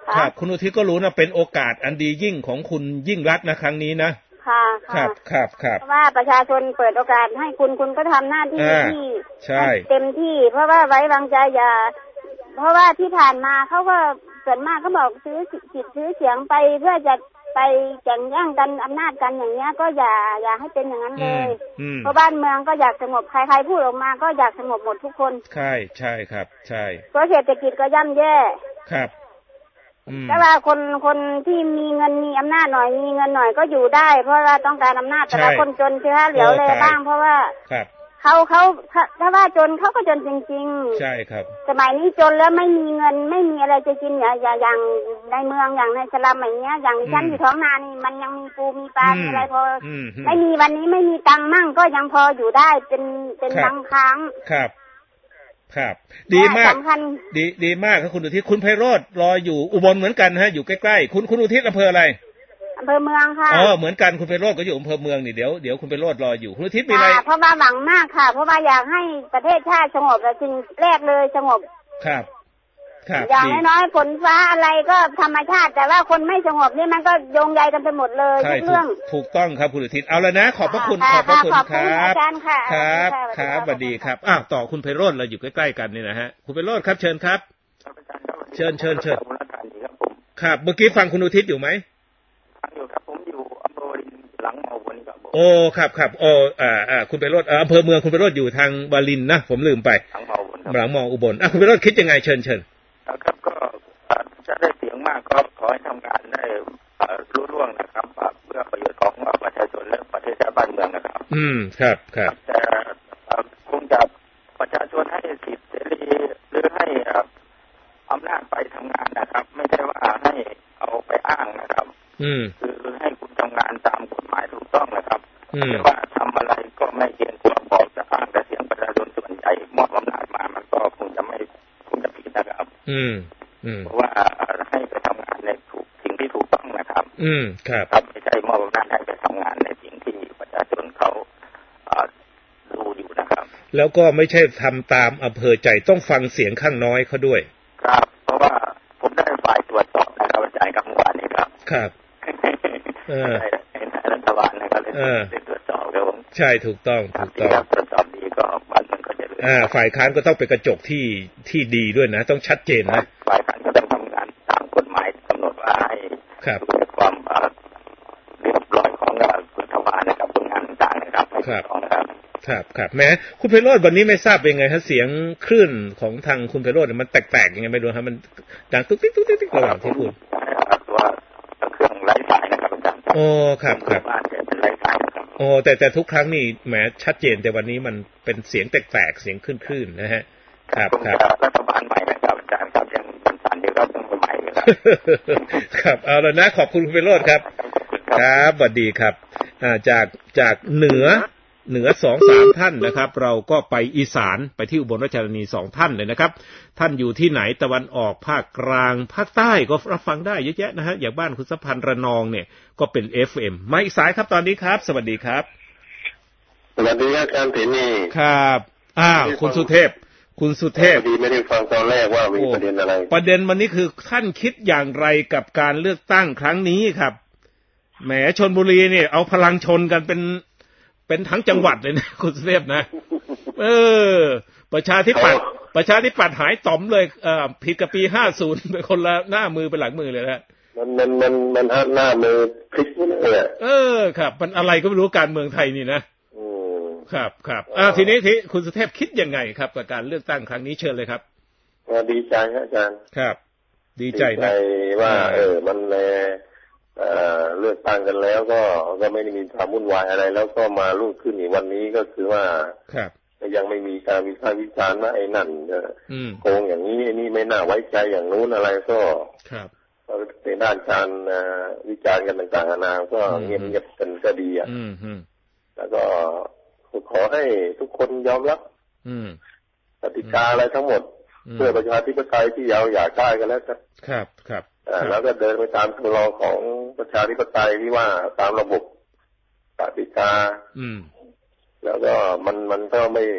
S2: ครับคุณอุทิศก็รู้นะเป็นโอกาสอันดียิ่งของคุณยิ่งรักษณ์นะครั้งนี้นะ
S4: ค่ะ
S2: ครับครับครับ
S4: เพราะว่าประชาชนเปิดโอกาสให้คุณคุณก็ทำหน้าที่ที่เต็มที่เพราะว่าไว้วางใจอย่าเพราะว่าที่ผ่านมาเขาก็ส่วนมากเขาบอกซื้อสิทธิ์ซื้อเสียงไปเพื่อจะไปแข่งแย่งกันอำนาจกันอย่างเงี้ยก็อย่าอย่าให้เป็นอย่างนั้นเลยเพราะบ้านเมืองก็อยากสงบใครๆพูดออกมาก็อยากสงบหมดทุกคน
S2: ใช่ใช่ครับใช่
S4: เพราะเศรษฐกิจก็ย่ำแย่
S2: ครับ
S4: แต่ว่าคนคนที่มีเงินมีอำนาจหน่อยมีเงินหน่อยก็อยู่ได้เพราะว่าต้องการอำนาจแต่ละคนจนเชื้อเหลียวเลยบ้างเพราะว่าเขาเขาถ้าว่าจนเขาก็จนจริงๆ
S2: ใช่ครับ
S4: สมัยนี้จนแล้วไม่มีเงินไม่มีอะไรจะกินอย่าอย่าอย่างในเมืองอย่างในสลัมอย่างเงี้ยอย่างฉันอยู่ท้องนานี่มันยังมีปูมีปลามีอะไรพอไม่มีวันนี้ไม่มีตังค์มั่งก็ยังพออยู่ได้เป็นเป็นบางครั้ง
S2: ครับครับดีมากดีดีมากครับคุณอุทิศคุณไพโรจน์รออยู่อุบลเหมือนกันฮะอยู่ใกล้ๆคุณคุณอุทิศอำเภออะไร
S4: อำเภอเมืองค่ะ
S2: อ๋อเหมือนกันคุณไพโรจน์ก็อยู่อำเภอเมืองนี่เดี๋ยวเดี๋ยวคุณไพโรจน์รออยู่คุณอุทิศมีอะไร
S4: เพราะว่าหวังมากค่ะเพราะว่าอยากให้ประเทศชาติสงบและสิ่งแรกเลยสงบ
S2: ครับครับ
S4: อย่างน้อยๆฝนฟ้าอะไรก็ธรรมชาติแต่ว่าคนไม่สงบนี่มันก็โยงใยกันไปหมดเลยทุกเรื่อง
S2: ถูกต้องครับคุณอุทิศเอาละนะขอบพระคุณขอบพระคุณครับครับครับสวัสดีครับอ้าวต่อคุณไพโรจน์เราอยู่ใกล้ๆกันนี่นะฮะคุณไพโรจน์ครับเชิญครับเชิญเชิญเชิญครับเมื่อกี้ฟังคุณอุทิศอยู่ไหม
S3: ฟังอยู่ครับผมอยู่อำเภอหลังเมาวันนี้ครับ
S2: โอ้ครับครับโอ้อ่าอ่าคุณไพโรจน์อำเภอเมืองคุณไพโรจน์อยู่ทางวารินนะผมลืมไป
S3: หลังเมา
S2: หลังเมาอุบลอ่ะคุณไพโรจน์คิดยังไงเชิญเชิญ
S3: ครับก็จะได้เสียงมากก็ขอให้ทำงานได้รุ่ร่วงนะครับเพื่อประโยชน์ของประชาชนและประเทศชาติบ้านเมืองนะครับ
S2: อืมครับครับ
S3: แต่คงจะประชาชนให้สิทธิ์เสรีหรือให้อำนาจไปทำงานนะครับไม่ใช่ว่าให้เอาไปอ้างนะครับ
S2: อืม
S3: คือให้คุณทำงานตามกฎหมายถูกต้องนะครับแต่ว่าทำอะไรก็ไม่เกรงกลัวบอกจะอ้างแต่เสียงประชาชนส่วนใหญ่มอบอำนาจมามันก็คงจะไม่คงจะผิดนะครับ
S2: อืม
S3: เพราะว่าให้ไปทำงานในถูกสิ่งที่ถูกต้องนะครับ
S2: อืมครับ
S3: ครับไม่ใช่มอบอำนาจให้ไปทำงานในสิ่งที่ประชาชนเขาดูอยู่นะครับ
S2: แล้วก็ไม่ใช่ทำตามอำเภอใจต้องฟังเสียงข้างน้อยเขาด้วย
S3: ครับเพราะว่าผมได้ฝ่ายตรวจสอบนะครับอาจารย์กับเมื่อวานนี้ครับ
S2: ครับเออ
S3: รัฐบาลนะครับเลยตรวจสอบครับผม
S2: ใช่ถูกต้องถูกต้อง
S3: ตรวจสอบดีก็บ้านมันก็จะ
S2: อ่าฝ่ายค้านก็ต้องเป็นกระจกที่ที่ดีด้วยนะต้องชัดเจนนะ
S3: ฝ่ายค้านก็ต้องทำงานตามกฎหมายกำหนดว่าให้ดูความเรียบร้อยของรัฐบาลนะครับผลงานต่างๆนะครับ
S2: ครับครับครับแม้คุณไพโรจน์วันนี้ไม่ทราบเป็นไงฮะเสียงคลื่นของทางคุณไพโรจน์มันแตกๆยังไงไม่รู้ฮะมันดังตุ๊กติ๊กตุ๊กติ๊กระหว่างที่พูด
S3: ตัวเครื่องไร้สายนะครับอาจารย์
S2: โอ้ครับครับ
S3: เป็นไร้สายนะครับ
S2: โอ้แต่แต่ทุกครั้งนี่แหมชัดเจนแต่วันนี้มันเป็นเสียงแตกๆเสียงคลื่นๆนะฮะครับครับ
S3: รัฐบาลใหม่นะครับอาจารย์ครับยังเป็นสารเดียวกับรัฐบาลใหม่ครับ
S2: ครับเอาละนะขอบคุณคุณไพโรจน์ครับครับสวัสดีครับอ่าจากจากเหนือเหนือสองสามท่านนะครับเราก็ไปอีสานไปที่อุบลราชธานีสองท่านเลยนะครับท่านอยู่ที่ไหนตะวันออกภาคกลางภาคใต้ก็รับฟังได้เยอะแยะนะฮะอย่างบ้านคุณสัมพันธ์ระนองเนี่ยก็เป็น เอฟ เอ็ม มาอีกสายครับตอนนี้ครับสวัสดีครับ
S5: สวัสดีอาจารย์ถินี
S2: ครับอ้าวคุณสุเทพคุณสุเทพ
S5: ดีไม่ได้ฟังตอนแรกว่ามีประเด็นอะไร
S2: ประเด็นวันนี้คือท่านคิดอย่างไรกับการเลือกตั้งครั้งนี้ครับแหมชลบุรีเนี่ยเอาพลังชนกันเป็นเป็นทั้งจังหวัดเลยนะคุณสุเทพนะเออประชาธิปัตย์ประชาธิปัตย์หายต่อมเลยเอ่อผิดกับปีห้าสิบเป็นคนละหน้ามือเป็นหลังมือเลยนะ
S5: มันมันมันมันหน้ามือพลิกเลย
S2: เออครับมันอะไรก็ไม่รู้การเมืองไทยนี่นะอือครับครับอ่าทีนี้ที่คุณสุเทพคิดยังไงครับกับการเลือกตั้งครั้งนี้เชิญเลยครับ
S5: ดีใจครับอาจารย์
S2: ครับดีใจนะ
S5: ว่าเออมันเอ่อเลือกตั้งกันแล้วก็ก็ไม่ได้มีความวุ่นวายอะไรแล้วก็มารุ่งขึ้นอีกวันนี้ก็คือว่า
S2: ครับ
S5: ยังไม่มีการวิพากษ์วิจารณ์ว่าไอ้นั่นโกงอย่างนี้ไอ้นี่ไม่น่าไว้ใจอย่างนู้นอะไรก็
S2: ครับ
S5: ในด้านการวิจารณ์กันต่างๆนานาก็เงียบๆกันก็ดีอ่ะแล้วก็ขอให้ทุกคนยอมรับกติกาอะไรทั้งหมดเพื่อประชาธิปไตยที่เราอยากได้กันแล้วกัน
S2: ครับครับ
S5: แล้วก็เดินไปตามทางรองของประชาธิปไตยที่ว่าตามระบบกติกาแล้วก็มันมันก็ไม่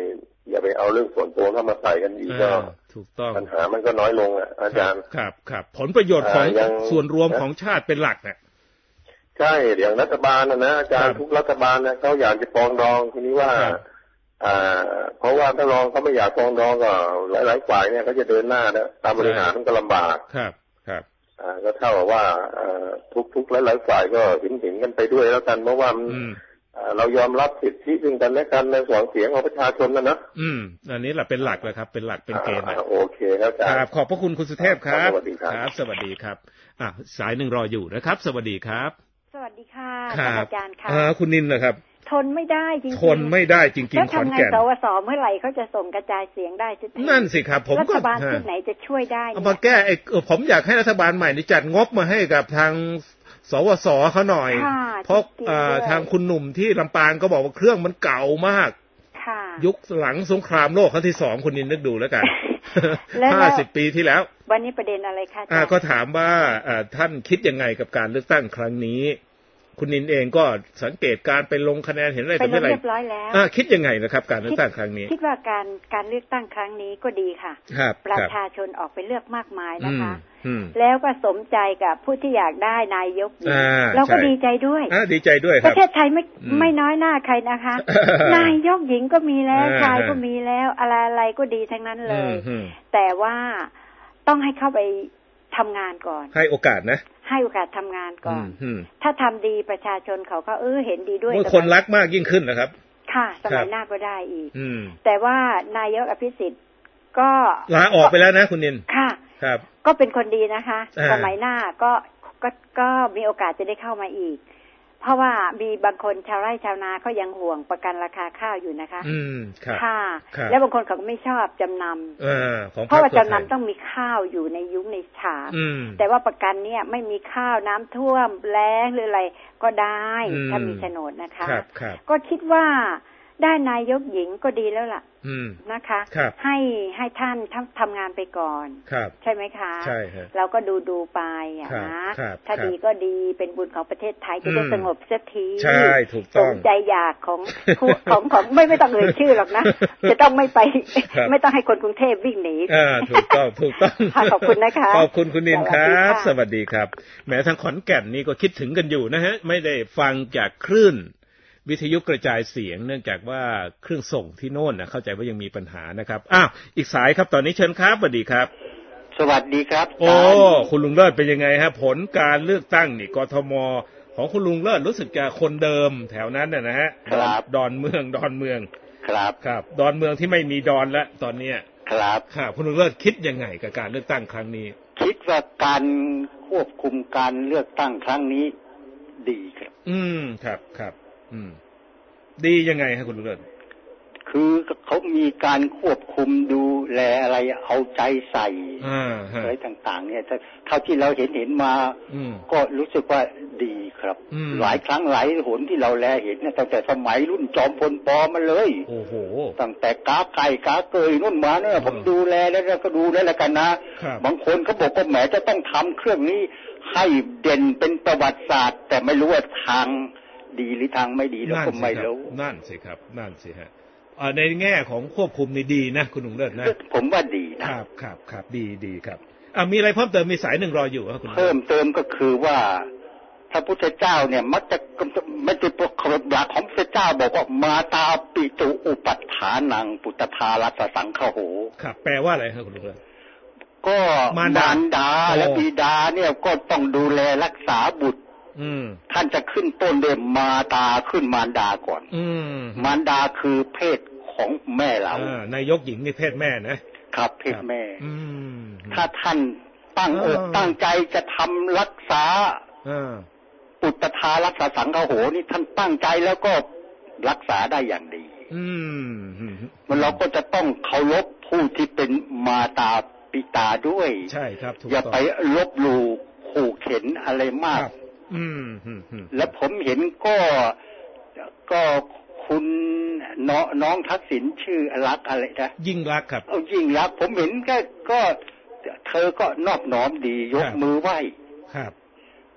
S5: อย่าไปเอาเรื่องส่วนตัวเข้ามาใส่กันอีกก็
S2: ถูกต้อง
S5: ปัญหามันก็น้อยลงอ่ะอาจารย์
S2: ครับครับผลประโยชน์ของส่วนรวมของชาติเป็นหลักเนี่ย
S5: ใช่อย่างรัฐบาลนะนะอาจารย์ทุกรัฐบาลนะเขาอยากจะปรองดองทีนี้ว่าอ่าเพราะว่าถ้ารองเขาไม่อยากปรองดองก็หลายๆฝ่ายเนี่ยเขาจะเดินหน้านะตามบริหารมันก็ลำบาก
S2: ครับครับ
S5: อ่าก็เท่ากับว่าทุกๆหลายๆฝ่ายก็เห็นๆกันไปด้วยแล้วกันเพราะว่าเรายอมรับสิทธิซึ่งกันและกันในส่วนเสียงของประชาชนนะนะ
S2: อืมอันนี้แหละเป็นหลักเลยครับเป็นหลักเป็นเกณฑ์
S5: โอเคครับ
S2: ครับขอบพระคุณคุณสุเทพครับสวัสดีครับสวัสดีครับอ่ะสายหนึ่งรออยู่นะครับสวัสดีครับ
S6: สวัสดีค่ะอาจารย์ค่ะ
S2: คุณนินนะครับ
S6: ทนไม่ได้จริง
S2: ๆทนไม่ได้จริงๆขอนแก่น
S6: แล้วทำไงสวสเมื่อไหร่เขาจะส่งกระจายเสียงได้สักที
S2: นั่นสิครับผม
S6: ก็รัฐบาลที่ไหนจะช่วยได้
S2: เอามาแก้ไอ้ผมอยากให้รัฐบาลใหม่นี่จัดงบมาให้กับทางสวสเขาหน่อยเพราะทางคุณหนุ่มที่ลำปางก็บอกว่าเครื่องมันเก่ามากยุคหลังสงครามโลกครั้งที่สองคุณนินนึกดูแล้วกันห้าสิบปีที่แล้ว
S6: วันนี้ประเด็นอะไรคะอาจารย์
S2: ก็ถามว่าท่านคิดยังไงกับการเลือกตั้งครั้งนี้คุณนินเองก็สังเกตการไปลงคะแนนเห็นอะไร
S6: เป็นเรียบร้อยแล้ว
S2: คิดยังไงนะครับการเลือกตั้งครั้งนี้
S6: คิดว่าการการเลือกตั้งครั้งนี้ก็ดีค่ะประชาชนออกไปเลือกมากมายนะคะแล้วก็สมใจกับผู้ที่อยากได้นายกเราก็ดีใจด้วย
S2: ดีใจด้วย
S6: ประเทศไทยไม่ไม่น้อยหน้าใครนะคะนายกหญิงก็มีแล้วชายก็มีแล้วอะไรอะไรก็ดีทั้งนั้นเลยแต่ว่าต้องให้เข้าไปทำงานก่อน
S2: ให้โอกาสนะ
S6: ให้โอกาสทำงานก่อนถ้าทำดีประชาชนเขาก็เออเห็นดีด้วย
S2: คนรักมากยิ่งขึ้นนะครับ
S6: ค่ะสมัยหน้าก็ได้อีกแต่ว่านายกอภิสิทธิ์ก็
S2: ลาออกไปแล้วนะคุณนิน
S6: ค่ะ
S2: ครับ
S6: ก็เป็นคนดีนะคะสมัยหน้าก็ก็ก็มีโอกาสจะได้เข้ามาอีกเพราะว่ามีบางคนชาวไร่ชาวนาเขายังห่วงประกันราคาข้าวอยู่นะคะ
S2: อืมครับ
S6: ค่ะแล้วบางคนเขาก็ไม่ชอบจำนำ
S2: เออของ
S6: เพราะว่าจำนำต้องมีข้าวอยู่ในยุ้งในฉาบแต่ว่าประกันเนี่ยไม่มีข้าวน้ำท่วมแล้งหรืออะไรก็ได้ถ้ามีโฉนดนะคะก็คิดว่าได้นายกหญิงก็ดีแล้วล่ะนะคะให้ให้ท่านทำงานไปก่อนใช่ไหมคะ
S2: ใช่
S6: เราก็ดูดูไปอ่ะนะถ้าดีก็ดีเป็นบุญของประเทศไทยจะได้สงบสักที
S2: ใช่ถูกต้อง
S6: สมใจอยากของของของไม่ไม่ต้องเอ่ยชื่อหรอกนะจะต้องไม่ไปไม่ต้องให้คนกรุงเทพวิ่งหนี
S2: อ่าถูกต้องถูกต้อง
S6: ขอบคุณนะคะ
S2: ขอบคุณคุณนินครับสวัสดีครับแม้ทางขอนแก่นนี่ก็คิดถึงกันอยู่นะฮะไม่ได้ฟังจากคลื่นวิทยุกระจายเสียงเนื่องจากว่าเครื่องส่งที่โน่นนะเข้าใจว่ายังมีปัญหานะครับอ้าวอีกสายครับตอนนี้เชิญครับสวัสดีครับ
S7: สวัสดีครับ
S2: โอ้คุณลุงเลิศเป็นยังไงฮะผลการเลือกตั้งนี่กทมของคุณลุงเลิศรู้สึกจะคนเดิมแถวนั้นนะฮะ
S7: ครับ
S2: ดอนเมืองดอนเมือง
S7: ครับ
S2: ครับดอนเมืองที่ไม่มีดอนแล้วตอนนี้
S7: ครับ
S2: ครับคุณลุงเลิศคิดยังไงกับการเลือกตั้งครั้งนี้
S7: คิดว่าการควบคุมการเลือกตั้งครั้งนี้ดีครับ
S2: อืมครับครับอืมดียังไงครับคุณลุงเลิศ
S7: คือเขามีการควบคุมดูแลอะไรเอาใจใส่อะไรต่างๆเนี่ยเท่าที่เราเห็นเห็นมาก็รู้สึกว่าดีครับหลายครั้งหลายหนที่เราแลเห็นเนี่ยตั้งแต่สมัยรุ่นจอมพลปอมาเลย
S2: โอ้โห
S7: ตั้งแต่กาไก่กาเกยนู่นมาเนี่ยผมดูแลแล้วก็ดูแล้วละกันนะบางคนเขาบอกว่าแหมจะต้องทำเครื่องนี้ให้เด่นเป็นประวัติศาสตร์แต่ไม่รู้ว่าทางดีหรือทางไม่ดีแล้วก็ไม่รู้
S2: นั่นสิครับนั่นสิฮะในแง่ของควบคุมนี่ดีนะคุณลุงเลิศนะ
S7: ผมว่าดีนะครับ
S2: ครับครับดีดีครับอ่ามีอะไรเพิ่มเติมมีสายหนึ่งรออยู่ครับคุณ
S7: เพิ่มเติมก็คือว่าพระพุทธเจ้าเนี่ยมักจะไม่ติดตัวคำหลักของพระพุทธเจ้าบอกว่ามาตาปิตุอุปัฏฐานังปุตตทารัสสังฆโห
S2: ครับแปลว่าอะไรครับคุณลุงเลิศ
S7: ก็มารดาและบิดาเนี่ยก็ต้องดูแลรักษาบุตรท่านจะขึ้นต้นด้วยมาตาขึ้นมารดาก่อนมารดาคือเพศของแม่เรา
S2: นายกหญิงนี่เพศแม่นะครับ
S7: เพศแม่ถ้าท่านตั้งอกตั้งใจจะทำรักษาปุตตทารักษาสังฆโหนี่ท่านตั้งใจแล้วก็รักษาได้อย่างดีมันเราก็จะต้องเคารพผู้ที่เป็นมาตาปิตาด้วย
S2: ใช่ครับ
S7: อย่าไปลบหลู่ขู่เข็นอะไรมากแล้วผมเห็นก็ก็คุณน้องน้องทักษิณชื่อรักอะไรนะ
S2: ยิ่งรักครับ
S7: เอายิ่งรักผมเห็นก็ก็เธอก็นอบน้อมดียกมือไหว้
S2: ครับ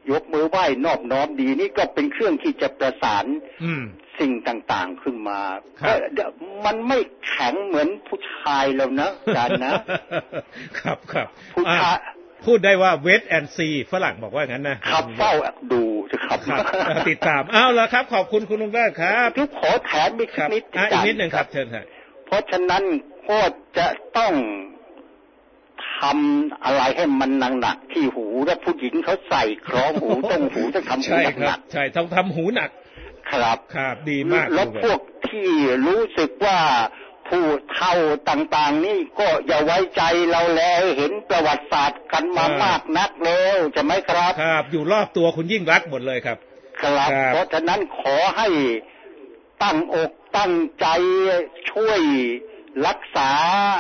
S7: ยกมือไหว้นอบน้อมดีนี่ก็เป็นเครื่องที่จะประสานสิ่งต่างๆขึ้นมามันไม่แข็งเหมือนผู้ชายแล้วนะอาจารย์นะครับ
S2: ครับผู้ชายพูดได้ว่าเวทแอนซีฝรั่งบอกว่างั้นนะครับ
S7: เฝ้าดูนะครับ
S2: ติดตามเอาละครับขอบคุณคุณลุงเลิศครับ
S7: ทุกขอแถมอีกนิด
S2: อีกนิดหนึ่งครับเชิญครับ
S7: เพราะฉะนั้นก็จะต้องทำอะไรให้มันหนักๆที่หูและผู้หญิงเขาใส่คล้องหูต้องหูต้องทำหูหนัก
S2: ใช่ต้องทำหูหนัก
S7: ครับ
S2: ครับดีมาก
S7: แล้วพวกที่รู้สึกว่าผู้เฒ่าต่างๆนี่ก็อย่าไว้ใจเราแล้วเห็นประวัติศาสตร์กันมามากนักแล้วใช่ไหมครับ
S2: ครับอยู่รอบตัวคุณยิ่งรักหมดเลยครับ
S7: ครับเพราะฉะนั้นขอให้ตั้งอกตั้งใจช่วยรักษา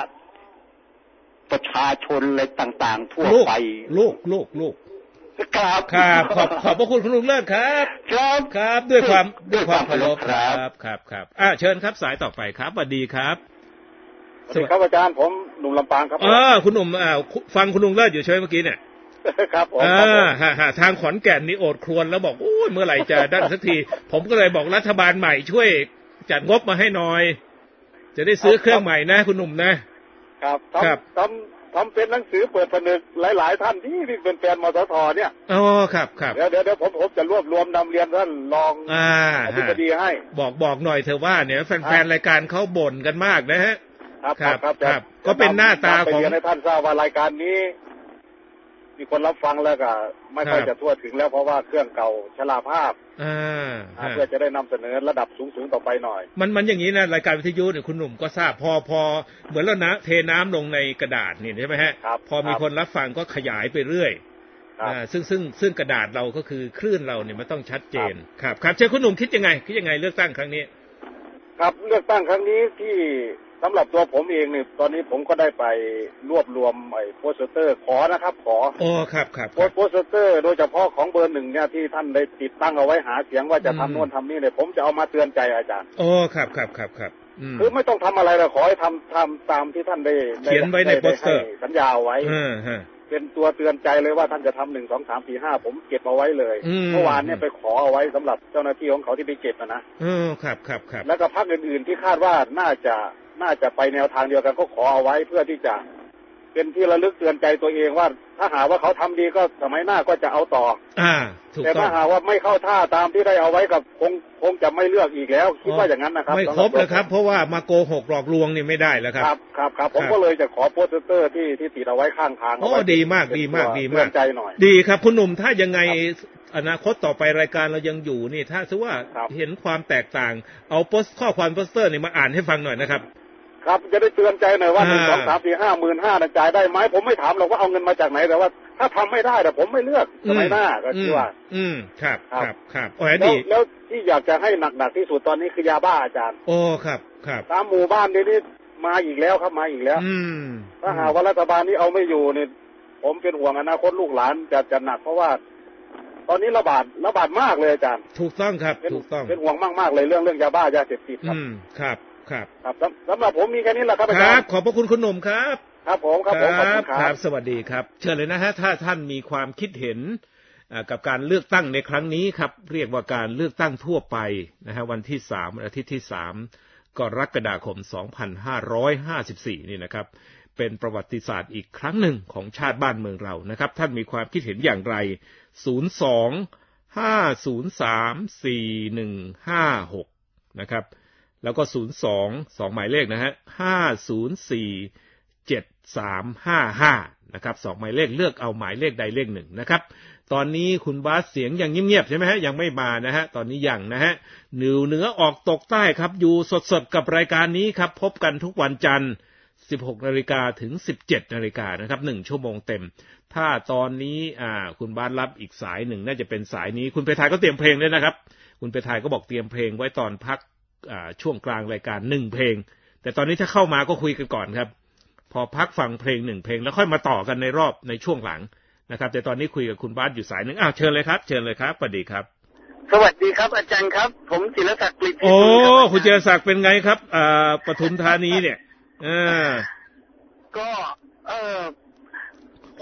S7: ประชาชนอะไรต่างๆทั่วไป
S2: ลูกลูกลูก
S7: ครับ
S2: ครับขอบขอบพระคุณคุณลุงเลิศครับ
S7: ครับ
S2: ครับด้วยความด้วยความเคารพครับครับครับอ่ะเชิญครับสายต่อไปครับสวัสดีครับ
S8: สวัสดีครับอาจารย์ผมหนุ่มลำปางครับ
S2: อ๋อคุณหนุ่มอ่าฟังคุณลุงเลิศอยู่ใช่ไหมเมื่อกี้เนี่ย
S8: ครับผม
S2: อ่าฮะฮะทางขอนแก่นนี่โอดครวญแล้วบอกโอ้ยเมื่อไหร่จะได้สักทีผมก็เลยบอกรัฐบาลใหม่ช่วยจัดงบมาให้หน่อยจะได้ซื้อเครื่องใหม่นะคุณหนุ่มนะครับ
S8: ครับทำทำเป็นหนังสือเปิดผนึกหลายๆท่านที่ที่เป็นแฟนมสทเนี่ย
S2: อ๋อครับครับ
S8: เดี๋ยวเดี๋ยวเดี๋ยวผมผมจะรวบรวมนำเรียนท่านรอง
S2: อ่า
S8: อธิบดีให้
S2: บอกบอกหน่อยเถอะว่าเนี่ยแฟนๆรายการเขาบ่นกันมากนะฮะ
S8: ครับครับ
S2: ครับก็เป็นหน้าตาของ
S8: ให้ท่านทราบว่ารายการนี้มีคนรับฟังแล้วก็ไม่ค่อยจะทั่วถึงแล้วเพราะว่าเครื่องเก่าชราภาพ
S2: อ่า
S8: เพื่อจะได้นำเสนอระดับสูงๆต่อไปหน่อย
S2: มันมันอย่างนี้นะรายการวิทยุเนี่ยคุณหนุ่มก็ทราบพอพอเหมือนแล้วนะเทน้ำลงในกระดาษนี่ใช่ไหมฮะพอมีคนรับฟังก็ขยายไปเรื่อยอ่าซึ่งซึ่งซึ่งกระดาษเราก็คือคลื่นเราเนี่ยมันต้องชัดเจนครับครับเชิญคุณหนุ่มคิดยังไงคิดยังไงเลือกตั้งครั้งนี้
S8: ครับเลือกตั้งครั้งนี้ที่สำหรับตัวผมเองเนี่ยตอนนี้ผมก็ได้ไปรวบรวมไอ้โปสเตอร์ขอนะครับขอ
S2: โอ้ครับครับ
S8: โปสเตอร์โดยเฉพาะของเบอร์หนึ่งเนี่ยที่ท่านได้ติดตั้งเอาไว้หาเสียงว่าจะทำโน่นทำนี่เลยผมจะเอามาเตือนใจอาจารย์
S2: โอ้ครับครับครับครับ
S8: คือไม่ต้องทำอะไรเลยขอให้ทำทำตามที่ท่านได้
S2: เขียนไว้ในโปสเตอร์
S8: สัญญาไว้เป็นตัวเตือนใจเลยว่าท่านจะทำหนึ่งสองสามสี่ห้าผมเก็บเอาไว้เลยเมื่อวานเนี่ยไปขอเอาไว้สำหรับเจ้าหน้าที่ของเขาที่ไปเก็บนะนะ
S2: เออครับครับครับ
S8: แล้วก็พรรคอื่นๆที่คาดว่าน่าจะน่าจะไปแนวทางเดียวกันก็ขอเอาไว้เพื่อที่จะเป็นที่ระลึกเตือนใจตัวเองว่าถ้าหาว่าเขาทำดีก็สมัยหน้าก็จะเอาต่อ
S2: อ่าถูกต้อง
S8: แต่ถ้าหาว่าไม่เข้าท่าตามที่ได้เอาไว้กับคงคงจะไม่เลือกอีกแล้วคิดว่าอย่างนั้นนะครับ
S2: ไม่ครบเลยครับเพราะว่ามาโกหกหลอกลวงนี่ไม่ได้แล้วครับ
S8: ครับครับครับผมก็เลยจะขอโปสเตอร์ที่ที่ติดเอาไว้ข้างทาง
S2: โอ้ดีมากดีมากดีมาก
S8: ใจหน่อย
S2: ดีครับคุณหนุ่มถ้ายังไงอนาคตต่อไปรายการเรายังอยู่นี่ถ้าถือว่าเห็นความแตกต่างเอาโพสข้อความโปสเตอร์นี่มาอ่านให้ฟังหน่อยนะครับ
S8: ครับจะได้เตือนใจหน่อยว่าหนึ่งสองสามสี่ห้าหมื่นห้านะจ่ายได้ไหมผมไม่ถามหรอกว่าเอาเงินมาจากไหนแต่ว่าถ้าทำไม่ได้แต่ผมไม่เลือกสมัยหน้าก็คิดว่า
S2: อืมครับครับครับโอ้ย
S8: ดีแล้วที่อยากจะให้หนักๆที่สุดตอนนี้คือยาบ้าอาจารย์
S2: โอ้ครับครับ
S8: ตามหมู่บ้านนี่มาอีกแล้วครับมาอีกแล้วถ้าหากว่ารัฐบาลนี้เอาไม่อยู่เนี่ยผมเป็นห่วงอนาคตลูกหลานจะจะหนักเพราะว่าตอนนี้ระบาดระบาดมากเลยอาจารย์
S2: ถูกต้องครับถูกต้อง
S8: เป็นห่วงมากๆเลยเรื่องเรื่องยาบ้ายาเสพติดครับ
S2: ครับครับ
S8: ครับสำหรับผมมีแค่นี้แหละครับอา
S2: จารย์
S8: ครับ
S2: ขอบพระคุณคุณหนุ่มครับ
S8: ครับผมครับผม
S2: ครับครับสวัสดีครับเชิญเลยนะฮะถ้าท่านมีความคิดเห็นกับการเลือกตั้งในครั้งนี้ครับเรียกว่าการเลือกตั้งทั่วไปนะฮะวันที่สามอาทิตย์ที่สามกรกฎาคมสองพันห้าร้อยห้าสิบสี่นี่นะครับเป็นประวัติศาสตร์อีกครั้งหนึ่งของชาติบ้านเมืองเรานะครับท่านมีความคิดเห็นอย่างไรศูนย์ สอง ห้า ศูนย์ สาม สี่ หนึ่ง ห้า หกนะครับแล้วก็ศูนย์ สอง สองหมายเลขนะฮะห้า ศูนย์ สี่ เจ็ด สาม ห้า ห้านะครับสองหมายเลขเลือกเอาหมายเลขใดเลขหนึ่งนะครับตอนนี้คุณบาสเสียงยังเงียบๆใช่ไหมฮะยังไม่มานะฮะตอนนี้ยังนะฮะเหนือเหนือออกตกใต้ครับอยู่สดๆกับรายการนี้ครับพบกันทุกวันจันทร์ สิบหกนาฬิกา ถึง สิบเจ็ดนาฬิกานะครับหนึ่งชั่วโมงเต็มถ้าตอนนี้อ่าคุณบาสรับอีกสายหนึ่งน่าจะเป็นสายนี้คุณเพทายก็เตรียมเพลงด้วยนะครับคุณเพทายก็บอกเตรียมเพลงไว้ตอนพักช่วงกลางรายการหนึ่งเพลงแต่ตอนนี้ถ้าเข้ามาก็คุยกันก่อนครับพอพักฟังเพลงหนึ่งเพลงแล้วค่อยมาต่อกันในรอบในช่วงหลังนะครับแต่ตอนนี้คุยกับคุณบาสอยู่สายหนึ่งอ้าวเชิญเลยครับเชิญเลยครับสวัสดีครับ
S9: สวัสดีครับอาจารย์ครับผมจิรศักดิ์กฤษ
S2: โอ้คุณจิรศักดิ์เป็นไงครับอ่าปทุมธานีเนี่ยเออ
S9: ก็เออ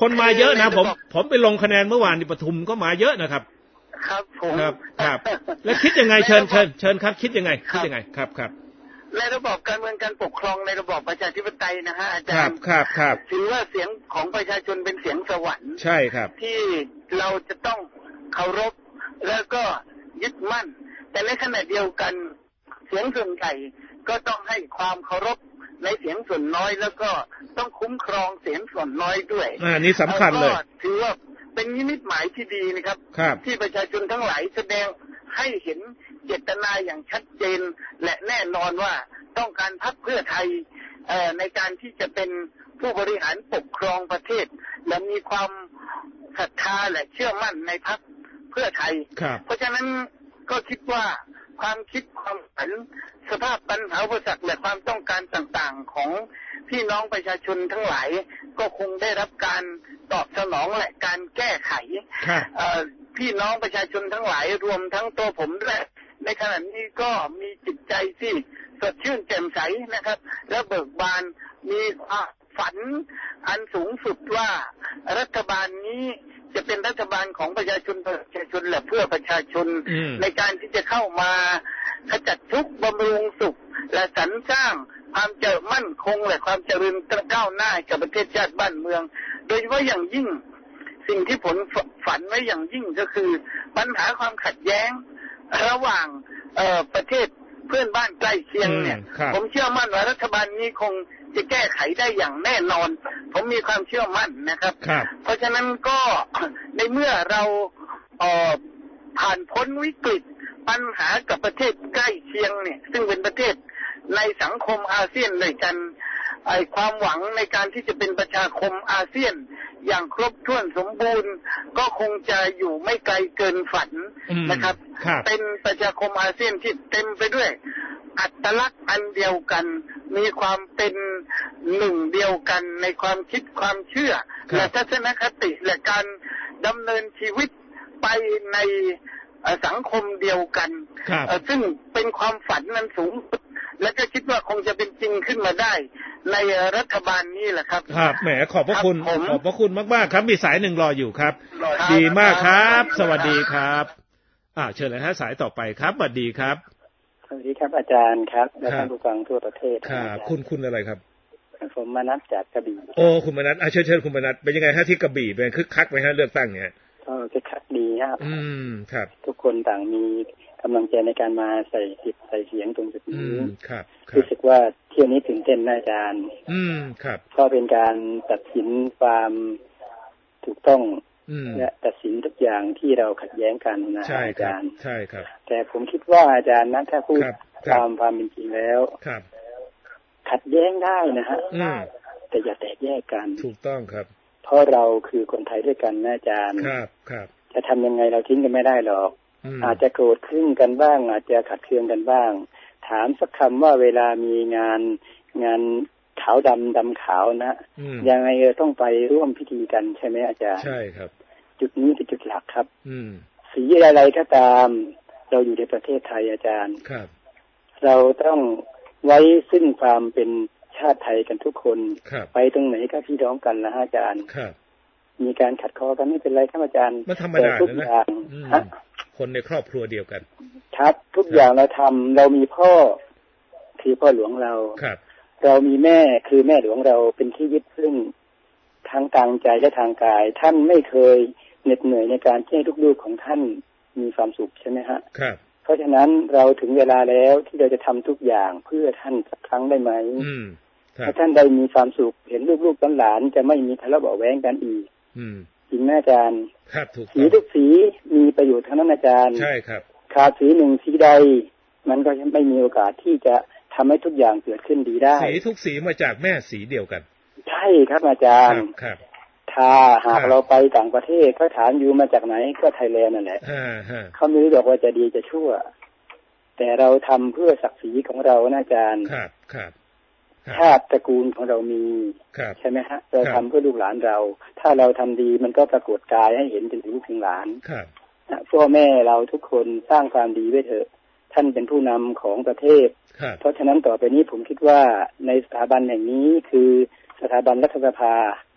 S2: คนมาเยอะนะผมผมไปลงคะแนนเมื่อวานที่ปทุมก็มาเยอะนะครับ
S9: ครับผม
S2: ครับครับแล้วคิดยังไงเชิญเชิญเชิญครับคิดยังไงคิดยังไงครับครับ
S9: ในระบอบการเมืองการปกครองในระบอบประชาธิปไตยนะฮะอาจารย์
S2: ครับครับครับ
S9: ถือว่าเสียงของประชาชนเป็นเสียงสวรรค์
S2: ใช่ครับ
S9: ที่เราจะต้องเคารพแล้วก็ยึดมั่นแต่ในขณะเดียวกันเสียงส่วนใหญ่ก็ต้องให้ความเคารพในเสียงส่วนน้อยแล้วก็ต้องคุ้มครองเสียงส่วนน้อยด้วย
S2: อ่านี่สำคัญเลย
S9: ถือว่าเป็นนิมิตหมายที่ดีนะครับที่ประชาชนทั้งหลายแสดงให้เห็นเจตนาอย่างชัดเจนและแน่นอนว่าต้องการพรรคเพื่อไทยในการที่จะเป็นผู้บริหารปกครองประเทศและมีความศรัทธาและเชื่อมั่นในพรรคเพื่อไทยเพราะฉะนั้นก็คิดว่าความคิดความฝันสภาพปัญหาอุปสรรคและความต้องการต่างๆของพี่น้องประชาชนทั้งหลายก็คงได้รับการตอบสนองและการแก้ไขพี่น้องประชาชนทั้งหลายรวมทั้งตัวผมด้วยในขณะนี้ก็มีจิตใจที่สดชื่นแจ่มใสนะครับและเบิกบานมีความฝันอันสูงสุดว่ารัฐบาลนี้จะเป็นรัฐบาลของประชาชนประชาชนและเพื่อประชาชนในการที่จะเข้ามาขจัดทุกข์บำรุงสุขและสรรสร้างความเจริญมั่นคงและความเจริญก้าวหน้ากับประเทศชาติบ้านเมืองโดยเฉพาะอย่างยิ่งสิ่งที่ผมฝันไว้อย่างยิ่งก็คือปัญหาความขัดแย้งระหว่างประเทศเพื่อนบ้านใกล้เคียงเนี่ยผมเชื่อมั่นว่ารัฐบาลนี้คงจะแก้ไขได้อย่างแน่นอนผมมีความเชื่อมั่นนะครับเพราะฉะนั้นก็ในเมื่อเราเอ่อผ่านพ้นวิกฤตปัญหากับประเทศใกล้เคียงเนี่ยซึ่งเป็นประเทศในสังคมอาเซียนด้วยกันไอ้ความหวังในการที่จะเป็นประชาคมอาเซียนอย่างครบถ้วนสมบูรณ์ก็คงจะอยู่ไม่ไกลเกินฝันนะครับเป็นประชาคมอาเซียนที่เต็มไปด้วยอัตลักษณ์อันเดียวกันมีความเป็นหนึ่งเดียวกันในความคิดความเชื่อและทัศนคติและการดำเนินชีวิตไปในสังคมเดียวกันซึ่งเป็นความฝันนั้นสูงและก็คิดว่าคงจะเป็นจริงขึ้นมาได้ในรัฐบาลนี้แหละครับ
S2: ครับแหมขอบพระคุณขอบพระคุณมากๆครับมีสายหนึ่งรออยู่ครับดีมากครับสวัสดีครับอ่าเชิญเลยฮะสายต่อไปครับสวัสดีครับ
S10: สวัสดีครับอาจารย์ครับและท่านผู้ฟังทั่วประเทศ
S2: ครับคุณคุณอะไรครับ
S10: ผมมนัสจากกระบี่
S2: โอ้คุณมนัสอ่าเชิญเชิญคุณมนัสเป็นยังไงฮะที่กระบี่เป็นคึกคักไหมฮะเลือกตั้งเนี่ย
S10: ก็คึกคักดีครับ
S2: อืมครับ
S10: ทุกคนต่างมีกำลังใจในการมาใส่สิทธิ์ใส่เสียงตรงจุดนี้
S2: ครับ
S10: รู้สึกว่าเที่ยวนี้ตื่นเต้นนะอาจารย์
S2: อืมครับ
S10: ก็เป็นการตัดสินความถูกต้องและตัดสินทุกอย่างที่เราขัดแย้งกันนะอาจารย์
S2: ใช่ครับ
S10: แต่ผมคิดว่าอาจารย์นะถ้าพูดตามความเป็นจริงแล้วขัดแย้งได้นะฮะแต่อย่าแตกแยกกัน
S2: ถูกต้องครับ
S10: เพราะเราคือคนไทยด้วยกันนะอาจารย์
S2: ครับครับ
S10: จะทำยังไงเราทิ้งกันไม่ได้หรอกอาจจะโกรธครึ่งกันบ้างอาจจะขัดเคืองกันบ้างถามสักคำว่าเวลามีงานงานขาวดำดำขาวนะยังไงต้องไปร่วมพิธีกันใช่ไหมอาจารย์
S2: ใช่ครับ
S10: จุดนี้เป็นจุดหลักครับ
S2: อืม
S10: สีอะไรก็ตามเราอยู่ในประเทศไทยอาจารย์
S2: ครับ
S10: เราต้องไว้ซึ่งความเป็นชาติไทยกันทุกคนไปตรงไหนก็พี่น้องกันนะอาจารย์
S2: ครับ
S10: มีการขัดคอกันไม่เป็นไรครับอาจารย์
S2: มันธรรมดาทุกอย่างคนในครอบครัวเดียวกัน
S10: ครับทุกอย่างเราทำเรามีพ่อคือพ่อหลวงเรา
S2: ครับ
S10: เรามีแม่คือแม่หลวงเราเป็นที่ยึดซึ่งทางทางใจและทางกายท่านไม่เคยเหน็ดเหนื่อยในการให้ลูกๆของท่านมีความสุขใช่ไหมฮะ
S2: ครับ
S10: เพราะฉะนั้นเราถึงเวลาแล้วที่เราจะทำทุกอย่างเพื่อท่านสักครั้งได้ไหมถ้าท่านได้มีความสุขเห็นลูกๆหลานๆจะไม่มีทะเลาะเบาะแว้งกันอีกจริงไหมอาจารย์
S2: ครับถูก
S10: สีทุกสีมีประโยชน์ทั้งนั้นอาจารย์
S2: ใช่ครับ
S10: ขาดสีหนึ่งสีใดมันก็ไม่มีโอกาสที่จะทำให้ทุกอย่างเกิดขึ้นดีได้
S2: สีทุกสีมาจากแม่สีเดียวกัน
S10: ใช่ครับอาจารย์
S2: ครับ
S10: ถ้าหากเราไปต่างประเทศเขาถามอยู่มาจากไหนก็ไทยแลนด์นั่นแหละเขาไม่รู้หรอกว่าจะดีจะชั่วแต่เราทำเพื่อศักดิ์ศรีของเรานะอาจารย์
S2: ครับครับ
S10: ชาติตระกูลของเรามีใช่ไหมฮะเราทำเพื่อลูกหลานเราถ้าเราทำดีมันก็ปรากฏกายให้เห็นถึงลูกถึงหลานพ่อแม่เราทุกคนสร้างความดีไว้เถอะท่านเป็นผู้นำของประเทศเพราะฉะนั้นต่อไปนี้ผมคิดว่าในสถาบันแห่งนี้คือสถาบันรัฐสภา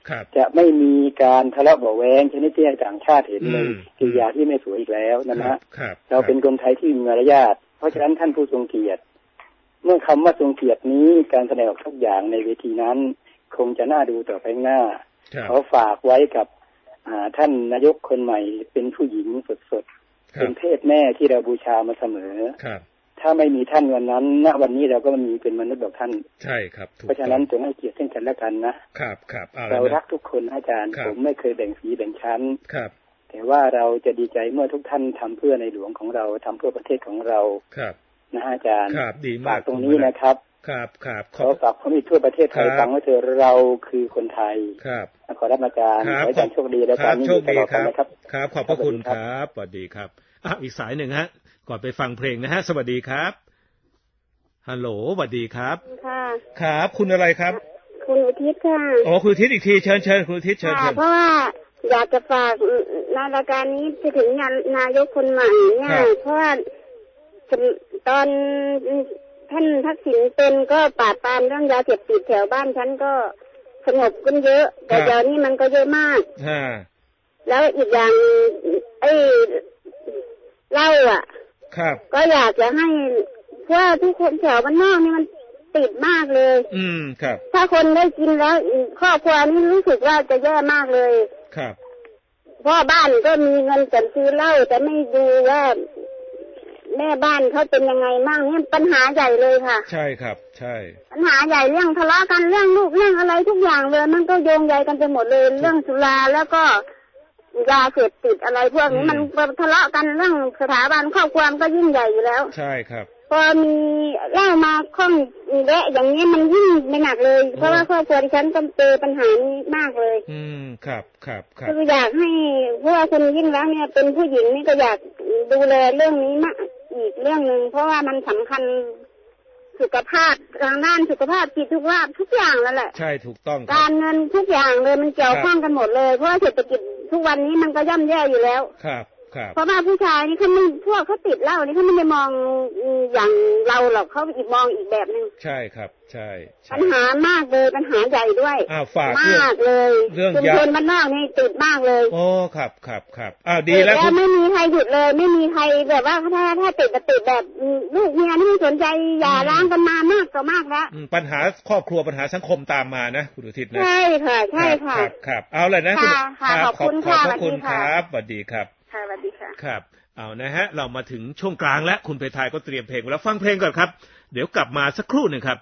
S10: จะไม่มีการทะเลาะเบาะแว้งชนิดที่ต่างชาติเห็นเลยกิริยาที่ไม่สวยอีกแล้วนะฮะเราเป็นคนไทยที่มีมารยาทเพราะฉะนั้นท่านผู้ทรงเกียรติเมื่อคำว่าทรงเกียรตินี้การแสดงออกทุกอย่างในเวทีนั้นคงจะน่าดูต่อไปหน้าเขาฝากไว้กับท่านนายกคนใหม่เป็นผู้หญิงสดๆเป็นเทพแม่ที่เราบูชามาเสมอถ้าไม่มีท่านวันนั้นณวันนี้เราก็มีเป็นมนุษย์แบบท่าน
S2: ใช่ครับ
S10: เพราะฉะนั้นจงให้เกียรติซึ่งกันและกันนะครับ
S2: ครับ
S10: เรารักทุกคนอาจารย์ผมไม่เคยแบ่งสีแบ่งชั้นแต่ว่าเราจะดีใจเมื่อทุกท่านทำเพื่อในหลวงของเราทำเพื่อประเทศของเรานะอาจารย์ฝากตรงนี้นะครับ
S2: ครับครับ
S10: ขอฝากคนที่ทั่วประเทศไทยฟังไว้เถอะเราคือคนไทย
S2: ครับ
S10: ขอรับอาจารย์ขออาจารย์โชคดีและการนี้ตลอดไปนะครับ
S2: ครับขอบพระคุณครับสวัสดีครับอ่ะอีกสายหนึ่งฮะก่อนไปฟังเพลงนะฮะสวัสดีครับฮัลโหลสวัสดีครับ
S4: ค่ะ
S2: ครับคุณอะไรครับ
S4: คุณอุทิศค่ะ
S2: อ๋อคุณอุทิศอีกทีเชิญเชิญคุณอุทิศเชิญเชิญ
S4: เพราะว่าอยากจะฝากในรายการนี้ไปถึงนายกคนใหม่เนี่ยเพราะว่าตอนท่านทักษิณเป็นก็ปราบปรามเรื่องยาเสพติดแถวบ้านฉันก็สงบขึ้นเยอะแต่เดี๋ยวนี้มันก็เยอะมากแล้วอีกอย่างไอ้เหล้าอ่ะก็อยากจะให้เพราะทุกคนแถวบ้านนอกนี่มันติดมากเลย
S2: อืมครับ
S4: ถ้าคนได้กินแล้วครอบครัวนี้รู้สึกว่าจะแย่มากเลย
S2: ครับ
S4: เพราะบ้านก็มีเงินจัดซื้อเหล้าแต่ไม่ดูว่าแม่บ้านเขาเป็นยังไงมั่งนี่ปัญหาใหญ่เลยค่ะ
S2: ใช่ครับใช่
S4: ปัญหาใหญ่เรื่องทะเลาะกันเรื่องลูกเรื่องอะไรทุกอย่างเลยมันก็โยงใยกันไปหมดเลยเรื่องสุราแล้วก็ยาเสพติดอะไรพวกนี้มันทะเลาะกันเรื่องสถาบันครอบครัวก็ยิ่งใหญ่อยู่แล้ว
S2: ใช่ครับ
S4: พอมีเล่ามาข้องแวะอย่างนี้มันยิ่งไม่หนักเลยเพราะว่าครอบครัวดิฉันก็เจอปัญหานี้มากเลย
S2: อืมครับครับครับ
S4: คืออยากให้เพราะว่าคนยิ่งแล้วเนี่ยเป็นผู้หญิงนี่ก็อยากดูแลเรื่องนี้มากอีกเรื่องนึงเพราะว่ามันสำคัญสุขภาพทางด้านสุขภาพจิตทุกว่าทุกอย่างแล้วแหละ
S2: ใช่ถูกต้อง
S4: การเงินทุกอย่างเลยมันเกี่ยวข้องกันหมดเลยเพราะว่าเศรษฐกิจทุกวันนี้มันก็ย่ำแย่อยู่แล้ว
S2: ครับ
S4: เพราะว่าผู้ชายนี่เขาไม่พวกเขาติดเหล้านี่เขาไม่ได้มองอย่างเราหรอกเขาอีกมองอีกแบบนึง
S2: ใช่ครับใช่
S4: ปัญหามากเลยปัญหาใหญ่ด้วย
S2: อ้าวฝาก
S4: มากเลย
S2: เรื่อง
S4: ยาคนบ้านนอกนี่ติดมากเลย
S2: โอ้ครับครับครับอ้าวดีแล้ว
S4: ไม่มีใครหยุดเลยไม่มีใครแบบว่าถ้าถ้าติดจะติดแบบลูกเมียนี่ไม่สนใจอย่าล้างกันมามากต่อมากแล้ว
S2: ปัญหาครอบครัวปัญหาสังคมตามมานะคุณอุทิศนะ
S4: ใช่ค่ะใช่ค่ะ
S2: ครับครับเอาเลยนะคุณ
S4: ขอบคุณค่ะ
S2: ขอบคุณครับสวัสดีครับ
S4: ค่ะสวัสดีค่ะ
S2: ครับเอานะฮะเรามาถึงช่วงกลางแล้วคุณเพทายก็เตรียมเพลงแล้วฟังเพลงก่อนครับเดี๋ยวกลับมาสักครู่หนึ่งครับ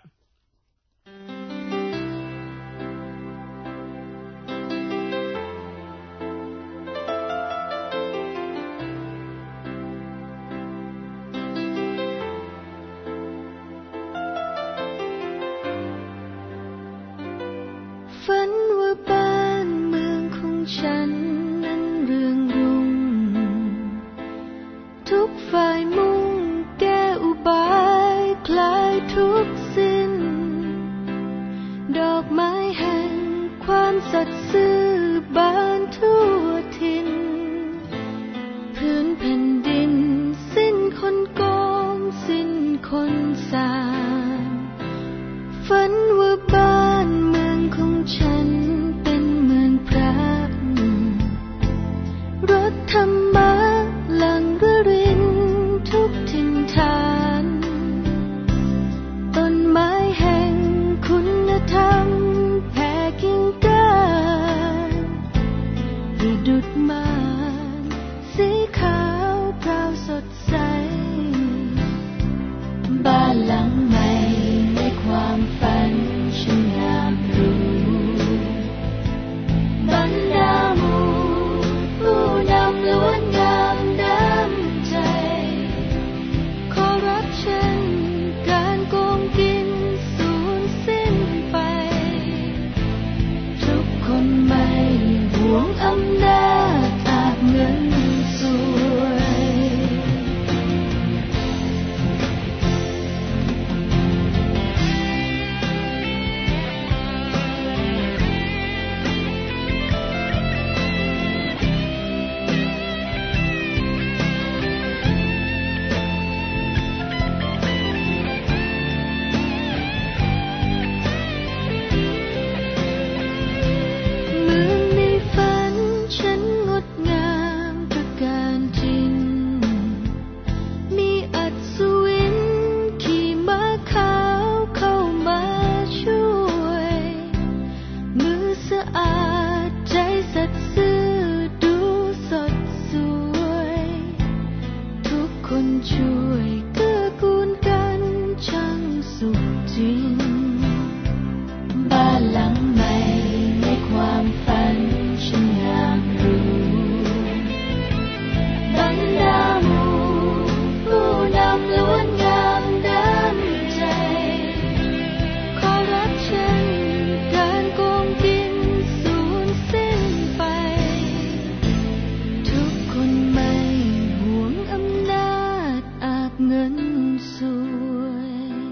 S11: ฝันว่าบ้านเมืองของฉันนั้นเรืองรุ่งทุกฝ่ายมุ่งแก้อุบายคลายทุกสิ้น很สวย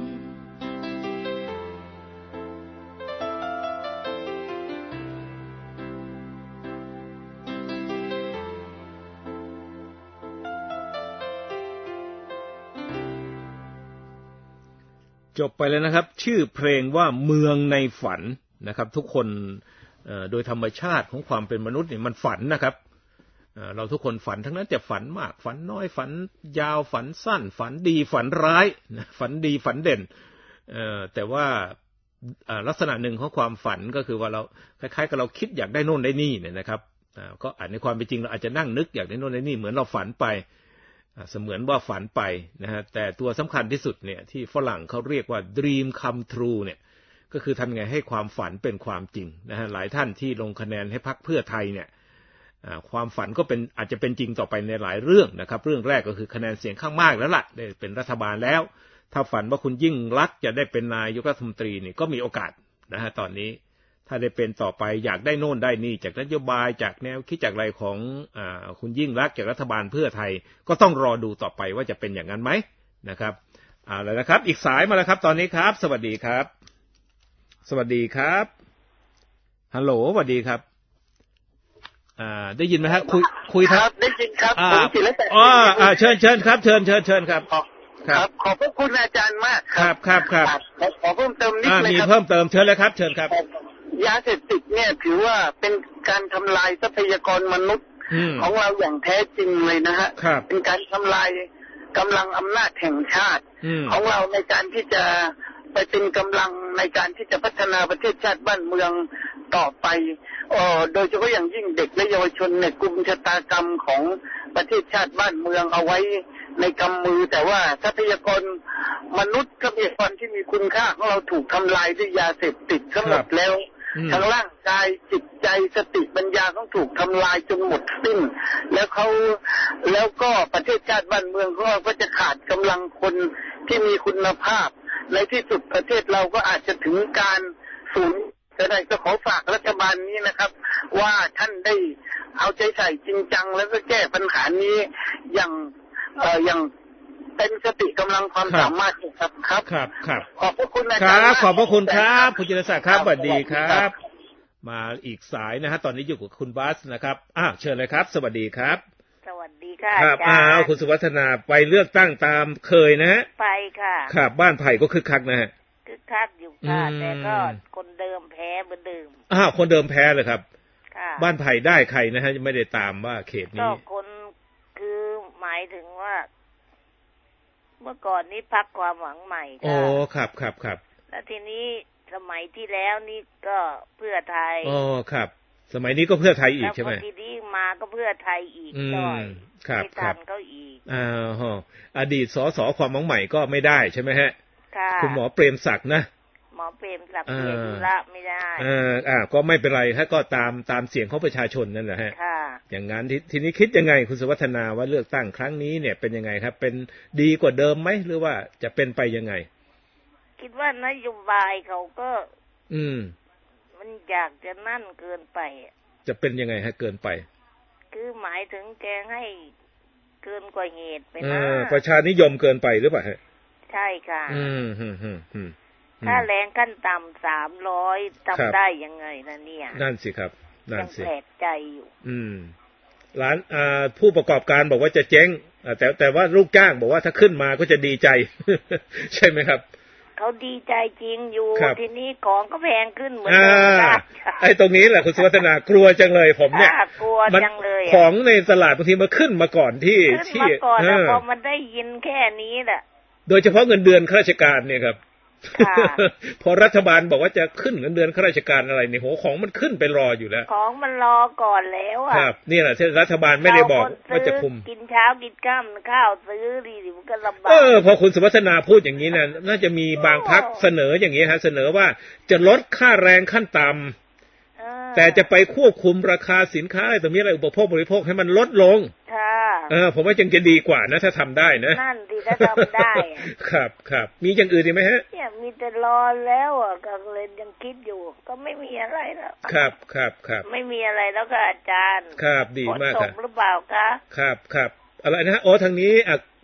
S2: จบไปแล้วนะครับชื่อเพลงว่าเมืองในฝันนะครับทุกคนโดยธรรมชาติของความเป็นมนุษย์นี่มันฝันนะครับเราทุกคนฝันทั้งนั้นจะฝันมากฝันน้อยฝันยาวฝันสั้นฝันดีฝันร้ายฝันดีฝันเด่นแต่ว่าลักษณะหนึ่งของความฝันก็คือว่าเราคล้ายๆกับเราคิดอยากได้โน่นได้นี่เนี่ยนะครับก็อาจในความเป็นจริงเราอาจจะนั่งนึกอยากได้โน่นได้นี่เหมือนเราฝันไปเสมือนว่าฝันไปนะฮะแต่ตัวสำคัญที่สุดเนี่ยที่ฝรั่งเขาเรียกว่า dream come true เนี่ยก็คือทำไงให้ความฝันเป็นความจริงนะฮะหลายท่านที่ลงคะแนนให้พรรคเพื่อไทยเนี่ยความฝันก็เป็นอาจจะเป็นจริงต่อไปในหลายเรื่องนะครับเรื่องแรกก็คือคะแนนเสียงข้างมากแล้วล่ะได้เป็นรัฐบาลแล้วถ้าฝันว่าคุณยิ่งลักษณ์จะได้เป็นนายกรัฐมนตรีนี่ก็มีโอกาสนะฮะตอนนี้ถ้าได้เป็นต่อไปอยากได้โน่นได้นี่จากนโยบายจากแนวคิดจากอะไรของอ่าคุณยิ่งลักษณ์จากรัฐบาลเพื่อไทยก็ต้องรอดูต่อไปว่าจะเป็นอย่างนั้นไหมนะครับเอาละนะครับอีกสายมาแล้วครับตอนนี้ครับสวัสดีครับสวัสดีครับฮัลโหลสวัสดีครับอ่าได้ยินไหมครับคุยคุยครับ
S9: ได้ยินครับ
S2: ผมศิลปะอ๋ออ่าเชิญเชิญครับเชิญเชิญเชิญครับ
S9: ครับขอบพระคุณอาจารย์มาก
S2: ครับครับครับ
S9: ขอเพิ่มเติมนิดเลยครับ
S2: มีเพิ่มเติมเชิญเลยครับเชิญครับ
S9: ยาเสพติดเนี่ยถือว่าเป็นการทำลายทรัพยากรมนุษย์ของเราอย่างแท้จริงเลยนะฮะเป็นการทำลายกำลังอำนาจแห่งชาติของเราในการที่จะไปเป็นกำลังในการที่จะพัฒนาประเทศชาติบ้านเมืองต่อไปอ๋อโดยเฉพาะอย่างยิ่งเด็กและเยาวชนเนี่ยกลุ่มชะตากรรมของประเทศชาติบ้านเมืองเอาไว้ในกำมือแต่ว่าทรัพยากรมนุษย์ทรัพยากรที่มีคุณค่าของเราถูกทำลายด้วยยาเสพติดทั้งหมดแล้วทั้งร่างกายจิตใจสติปัญญาต้องถูกทำลายจนหมดสิ้นแล้วเขาแล้วก็ประเทศชาติบ้านเมืองของเราก็จะขาดกำลังคนที่มีคุณภาพในที่สุดประเทศเราก็อาจจะถึงการสูญก็ได้ก็ขอฝากรัฐบาลนี้นะครับว่าท่านได้เอาใจใส่จริงจังแล้วก็แก้ปัญหานี้อย่างเอ่ออย่างเต็มสติกำลังความสามารถครับครับ
S2: ครับครับ
S9: ขอบพระคุณอาจารย์
S2: ครับขอบพระคุณครับคุณจิรศักดิ์ครับสวัสดีครับมาอีกสายนะฮะตอนนี้อยู่กับคุณบัสนะครับอ้าวเชิญเลยครับสวัสดีครับ
S12: สวัสดีค่ะ
S2: ครับอ้าวคุณสุวัฒนาไปเลือกตั้งตามเคยนะฮะ
S12: ไปค่ะ
S2: ครับบ้านไผ่ก็คึกคักนะฮะ
S12: คึกคักอยู่ค่ะแต่ก็คนเดิมแพ้เหมือนเดิม
S2: อ้าวคนเดิมแพ้เลยครับบ้านไผ่ได้ใครนะฮะไม่ได้ตามว่าเขตนี้
S12: ก็คนคือหมายถึงว่าเมื่อก่อนนี้พรรคความหวังใหม่
S2: ค่ะโอ้ครับครับครับ
S12: แล้วทีนี้สมัยที่แล้วนี่ก็เพื่อไทย
S2: อ๋อครับสมัยนี้ก็เพื่อไทยอีกใช่ไหม
S12: แล้วทีนี้มาก็เพื่อไทยอีกด้วย
S2: ครับ
S12: ครับก็อีก
S2: อ่าฮะอดีตสสความหวังใหม่ก็ไม่ได้ใช่ไหมฮะ
S12: ค่ะ
S2: คุณหมอเปรมศักดิ์นะ
S12: หมอเปรมศักดิ์เสียยุระไม่ได้
S2: อ่าอ่าก็ไม่เป็นไรฮะก็ตามตามเสียงของประชาชนนั่นแหละฮะ
S12: ค่ะ
S2: อย่างนั้นททีนี้คิดยังไงคุณสุวัฒนาว่าเลือกตั้งครั้งนี้เนี่ยเป็นยังไงครับเป็นดีกว่าเดิมไหมหรือว่าจะเป็นไปยังไง
S12: คิดว่านโยบายเขาก็
S2: อืม
S12: มันอยากจะนั่นเกินไป
S2: จะเป็นยังไงฮะเกินไป
S12: คือหมายถึงแกให้เกินกว่าเหตุไปนะ
S2: ประชานิยมเกินไปหรือเปล่าฮะ
S12: ใช่ค่ะ
S2: อืมฮึฮึฮึ
S12: ถ้าแรงขั้นต่ำสามร้อยทำได้ยังไงนะเนี่ย
S2: นั่นสิครับนั่นสิ
S12: ยังแปลกใจอยู่
S2: อืมร้านอ่าผู้ประกอบการบอกว่าจะเจ๊งแต่แต่ว่าลูกจ้างบอกว่าถ้าขึ้นมาก็จะดีใจ ใช่ไหมครับ
S12: เขาดีใจจริงอยู่ทีนี้ของก็แพงขึ้นเหมือน
S2: กันไอ้ตรงนี้แหละคุณสุวัฒนากลัวจังเลยผมเนี่ย
S12: กลัวจังเลย
S2: ของในตลาดบางทีมันขึ้นมาก่อนที่ที่
S12: มาก่อนแล้วพอมันได้ยินแค่นี้แหละ
S2: โดยเฉพาะเงินเดือนข้าราชการเนี่ยครับพอรัฐบาลบอกว่าจะขึ้นเงินเดือนข้าราชการอะไรเนี่ยโหของมันขึ้นไปรออยู่แล้ว
S12: ของมันรอก่อนแล้วอ่ะ
S2: ครับนี่แหละที่รัฐบาลไม่ได้บอกว่าจะคุม
S12: กินเช้ากินค่ำข้าวซื้อดีๆมันก็ลำบาก
S2: เออพอคุณสุวัฒนาพูดอย่างนี้นะน่าจะมีบางพรรคเสนออย่างนี้ฮะเสนอว่าจะลดค่าแรงขั้นต่ำแต่จะไปควบคุมราคาสินค้าอะไรต่อมีอะไรอุปโภคบริโภคให้มันลดลง
S12: ค่ะ
S2: เออผมว่ายังจะดีกว่านะถ้าทำได้นะ
S12: นั่นดีถ้าทำได้
S2: ครับครับมีอย่างอื่นอีกไหมฮะ
S12: เนี่ยมีแต่รอแล้วอ่ะก็เลยยังคิดอยู่ก็ไม่มีอะไรแล้ว
S2: ครับครับครับ
S12: ไม่มีอะไรแล้วค่ะอาจารย์
S2: ครับดีมาก
S12: ครับฝนตกหรือเปล่าคะ
S2: ครับครับอะไรนะฮะโอ้ทางนี้อ่ะ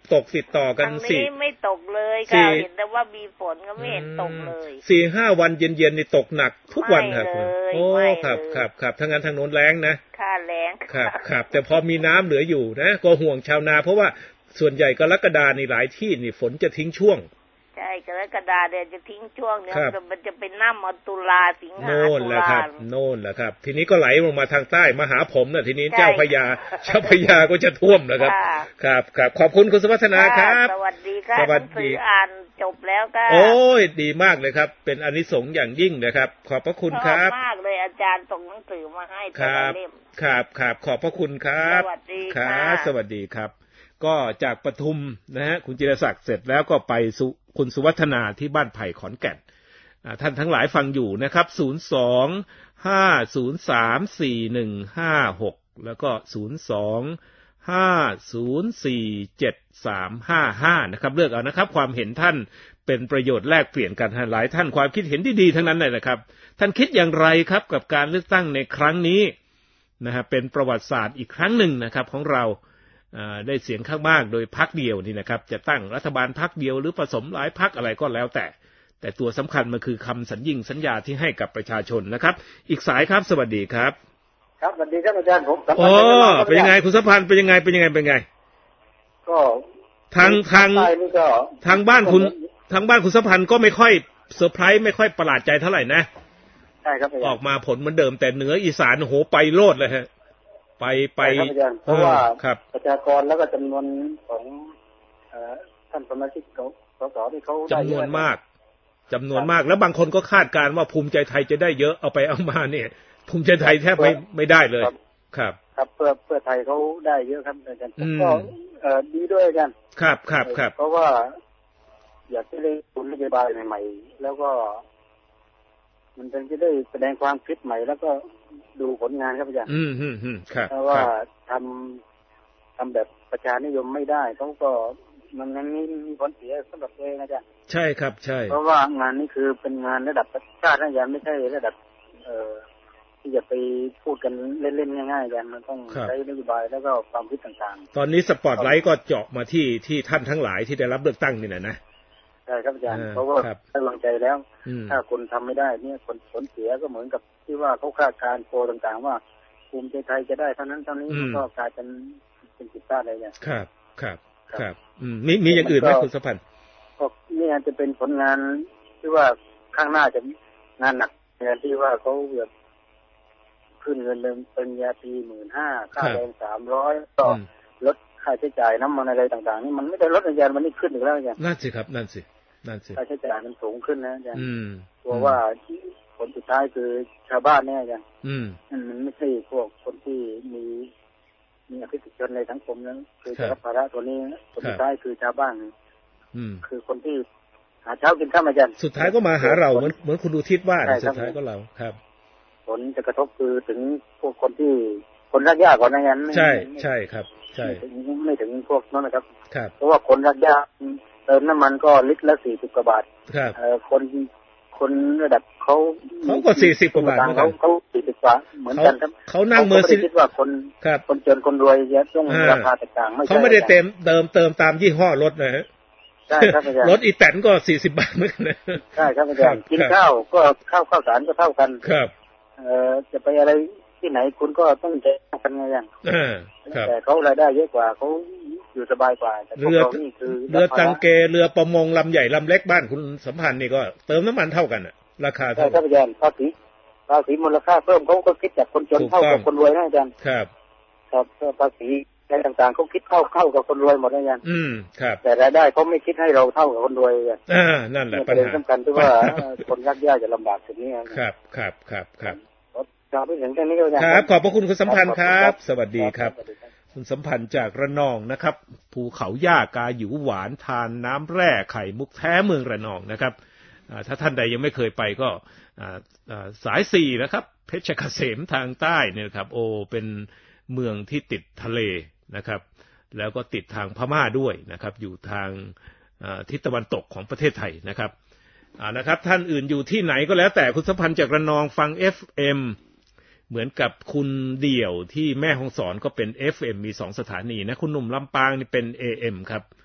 S2: ตกติดต่อกันสี่
S12: ไม่ตกเลยค่ะเห็นแต่ว่ามีฝนก็ไม่เห็นตกเลย
S2: สี่ห้าวันเย็นๆนี่ตกหนักทุกวันครับโอ้ครับครับครับทั้งนั้นทางโน้นแล้งนะ
S12: ค่ะแล้ง
S2: ครับครับแต่พอมีน้ำเหลืออยู่นะก็ห่วงชาวนาเพราะว่าส่วนใหญ่กรกฎานี่หลายที่นี่ฝนจะทิ้งช่วง
S12: ใช่กรกฎาเนี่ยจะทิ้งช่วงเนี่ยมันจะเป็นน้ำมตุลาสิงหา
S2: โน่นแหละครับโน่นแหละครับทีนี้ก็ไหลลงมาทางใต้มาหาผมน่ะทีนี้เจ้าพญาเจ้าพญาก็จะท่วมนะครับครับครับขอบคุณคุณสุวัฒนาครับ
S12: สวัสดีครับสวัสดีอ่านจบแล้วก็
S2: โอ้ยดีมากเลยครับเป็นอานิสงส์อย่างยิ่งนะครับขอบพระคุณครับ
S12: มากเลยอาจารย์ส่งหนังสือมาให้
S2: แต่ละเล่มครับครับขอบพระคุณครับ
S12: สวัสดี
S2: ครับสวัสดีครับก็จากปทุมนะฮะคุณจิรศักดิ์เสร็จแล้วก็ไปสุคุณสุวัฒนาที่บ้านไผ่ขอนแก่นท่านทั้งหลายฟังอยู่นะครับศูนย์ สอง ห้า ศูนย์ สาม สี่ หนึ่ง ห้า หกแล้วก็ศูนย์ สอง ห้า ศูนย์ สี่ เจ็ด สาม ห้า ห้านะครับเลือกเอานะครับความเห็นท่านเป็นประโยชน์แลกเปลี่ยนกันหลายท่านความคิดเห็นดีๆทั้งนั้นเลยนะครับท่านคิดอย่างไรครับกับการเลือกตั้งในครั้งนี้นะฮะเป็นประวัติศาสตร์อีกครั้งหนึ่งนะครับของเราได้เสียงข้างมากโดยพรรคเดียวนี่นะครับจะตั้งรัฐบาลพรรคเดียวหรือผสมหลายพรรคอะไรก็แล้วแต่แต่ตัวสำคัญมันคือคำสัญญิงสัญญาที่ให้กับประชาชนนะครับอีกสายครับสวัสดีครับ
S13: ครับสวัสดีครับอาจารย์ผม
S2: อ๋อเป็นยังไงคุณสัมพันธ์เป็นยังไงเป็นยังไงเป็นไง
S13: ก็
S2: ทางทางทางบ้านคุณทางบ้านคุณสัมพันธ์ก็ไม่ค่อยเซอร์ไพรส์ไม่ค่อยประหลาดใจเท่าไหร่นะ
S13: ใช่ครับ
S2: ออกมาผลเหมือนเดิมแต่เหนืออีสานโอ้โหไปโลดเลยฮะไปไป
S13: เพราะว่าประชากรแล้วก็จำนวนของท่านสมาชิกสสที่เขา
S2: จำนวนมากจำนวนมากแล้วบางคนก็คาดการณ์ว่าภูมิใจไทยจะได้เยอะเอาไปเอามาเนี่ยภูมิใจไทยแทบไม่ไม่ได้เลยครับ
S13: ครับเพื่อเพื่อไทยเขาได้เยอะครับอาจารย์ก็ดีด้วยกัน
S2: ครับครับครับ
S13: เพราะว่าอยากจะได้ผลนโยบายใหม่ๆแล้วก็มันจะได้แสดงความคิดใหม่แล้วก็ดูผลงานครับอาจารย์
S2: อืมอืมอืมครับ
S13: เพราะว่าทำทำแบบประชานิยมไม่ได้เขาก็มันมันมีมีผลเสียสำหรับตัวเองอาจารย์
S2: ใช่ครับใช่
S13: เพราะว่างานนี้คือเป็นงานระดับประชาตินะอาจารย์ไม่ใช่ระดับเอ่อที่จะไปพูดกันเล่นๆง่ายๆอาจารย์มันต้องใช้นโยบายแล้วก็ความคิดต่าง
S2: ๆตอนนี้สปอตไลท์ก็เจาะมาที่ที่ท่านทั้งหลายที่ได้รับเลือกตั้งนี่นะนะ
S13: ใช่ครับอาจารย์เพราะว่าให้กำลังใจแล้วถ้าคนทำไม่ได้เนี่ยผลผลเสียก็เหมือนกับที่ว่าเขาคาดการณ์โพลต่างๆว่าภูมิใจไทยจะได้เท่านั้นเท่านี้ก็กลายเป็นเป็นผิดพลาดอะไรอย่าง
S2: ครับครับครับอืมมีมีอย่างอื่นไหมคุณสัมพันธ์
S13: ก็นี่อาจจะเป็นผลงานที่ว่าข้างหน้าจะงานหนักงานที่ว่าเขาแบบขึ้นเงินเดือนปริญญาตรีหมื่นห้าค่าแรงสามร้อยก็ลดค่าใช้จ่ายน้ำมันอะไรต่างๆนี่มันไม่ได้ลดอาจารย์มันนี่ขึ้นอีกแล้วอาจารย์
S2: นั่นสิครับนั่นสินั่นสิ
S13: ค่าใช้จ่ายมันสูงขึ้นนะอาจารย์กลัวว่าผลสุดท้ายคือชาวบ้านเนี่ยอาจารย์มันไม่ใช่พวกคนที่มีมีอภิสิทธิ์ชนในสังคมนั้นคือจะรับภาระตัวนี้ผลสุดท้ายคือชาวบ้านคือคนที่หาเช้ากินข้าวอาจารย์
S2: สุดท้ายก็มาหาเราเหมือนเหมือนคุณดูทิศว่าสุดท้ายก็เราครับ
S13: ผลจะกระทบคือถึงพวกคนที่คนรากหญ้าก่อนนั้น
S2: ใช่ใช่ครับใช่
S13: ไม่ถึงพวกนั้นนะครับ
S2: ครับ
S13: เพราะว่าคนรากหญ้าเติมน้ำมันก็ลิตรละสี่สิบกว่าบาท
S2: ครับ
S13: เอ่อคนคนระดับเขา
S2: เขาก็สี่สิบกว่าบาท
S13: เขาเขาสี่สิบกว่าเหมือนกันครับ
S2: เขานั่งเมอร์ซิ
S13: คิดว่าคนคนจนคนรวยเยอะต้องราคาแตกต่างไม่ใช่
S2: เขาไม่ได้เต็มเติมเติมตามยี่ห้อรถนะฮะ
S13: ใช่ครับอาจารย์
S2: รถอีแตนก็สี่สิบบาทเหมือนกันนะ
S13: ใช่ครับอาจารย์กินข้าวก็ข้าวข้าวสารก็เท่ากัน
S2: ครับ
S13: เอ่อจะไปอะไรที่ไหนคุณก็ต้องใจกันไงอย่าง
S2: แต่
S13: เขารายได้เยอะกว่าเขาอยู่สบายกว่าแต่
S2: เรือเรือตังเกเรือประมงลำใหญ่ลำเล็กบ้านคุณสัมพันธ์นี่ก็เติมน้ำมันเท่ากันอะราคาเท่า
S13: กันอาจารย์ภาษีภาษีมูลค่าเพิ่มเขาก็คิดจากคนจนเท่ากับคนรวยนะอาจารย์
S2: ครับ
S13: ครับภาษีอะไรต่างๆเขาคิดเข้าเข้ากับคนรวยหมดนะอาจารย์
S2: อืมครับ
S13: แต่รายได้เขาไม่คิดให้เราเท่ากับคนรวยอาจารย์
S2: อ่านั่นแหละปัญหา
S13: สำคัญที่ว่าคนยากยากจะลำบากตรงนี้
S2: ครับครับครับครับ
S13: ครับไปถึงแค่นี้ก็ได้
S2: ครับขอบพระคุณคุณสัมพันธ์ครับสวัสดีครับคุณสัมพันธ์จากระนองนะครับภูเขาหญ้ากาหยูหวานทานน้ำแร่ไข่มุกแท้เมืองระนองนะครับถ้าท่านใดยังไม่เคยไปก็สายสี่นะครับเพชรเกษมทางใต้เนี่ยครับโอเป็นเมืองที่ติดทะเลนะครับแล้วก็ติดทางพม่าด้วยนะครับอยู่ทางทิศตะวันตกของประเทศไทยนะครับนะครับท่านอื่นอยู่ที่ไหนก็แล้วแต่คุณสัมพันธ์จากระนองฟัง เอฟ เอ็ม เหมือนกับคุณเดี่ยวที่แม่ฮ่องสอนก็เป็น เอฟ เอ็ม มีสองสถานีนะคุณหนุ่มลำปางนี่เป็น เอ เอ็ม ครับ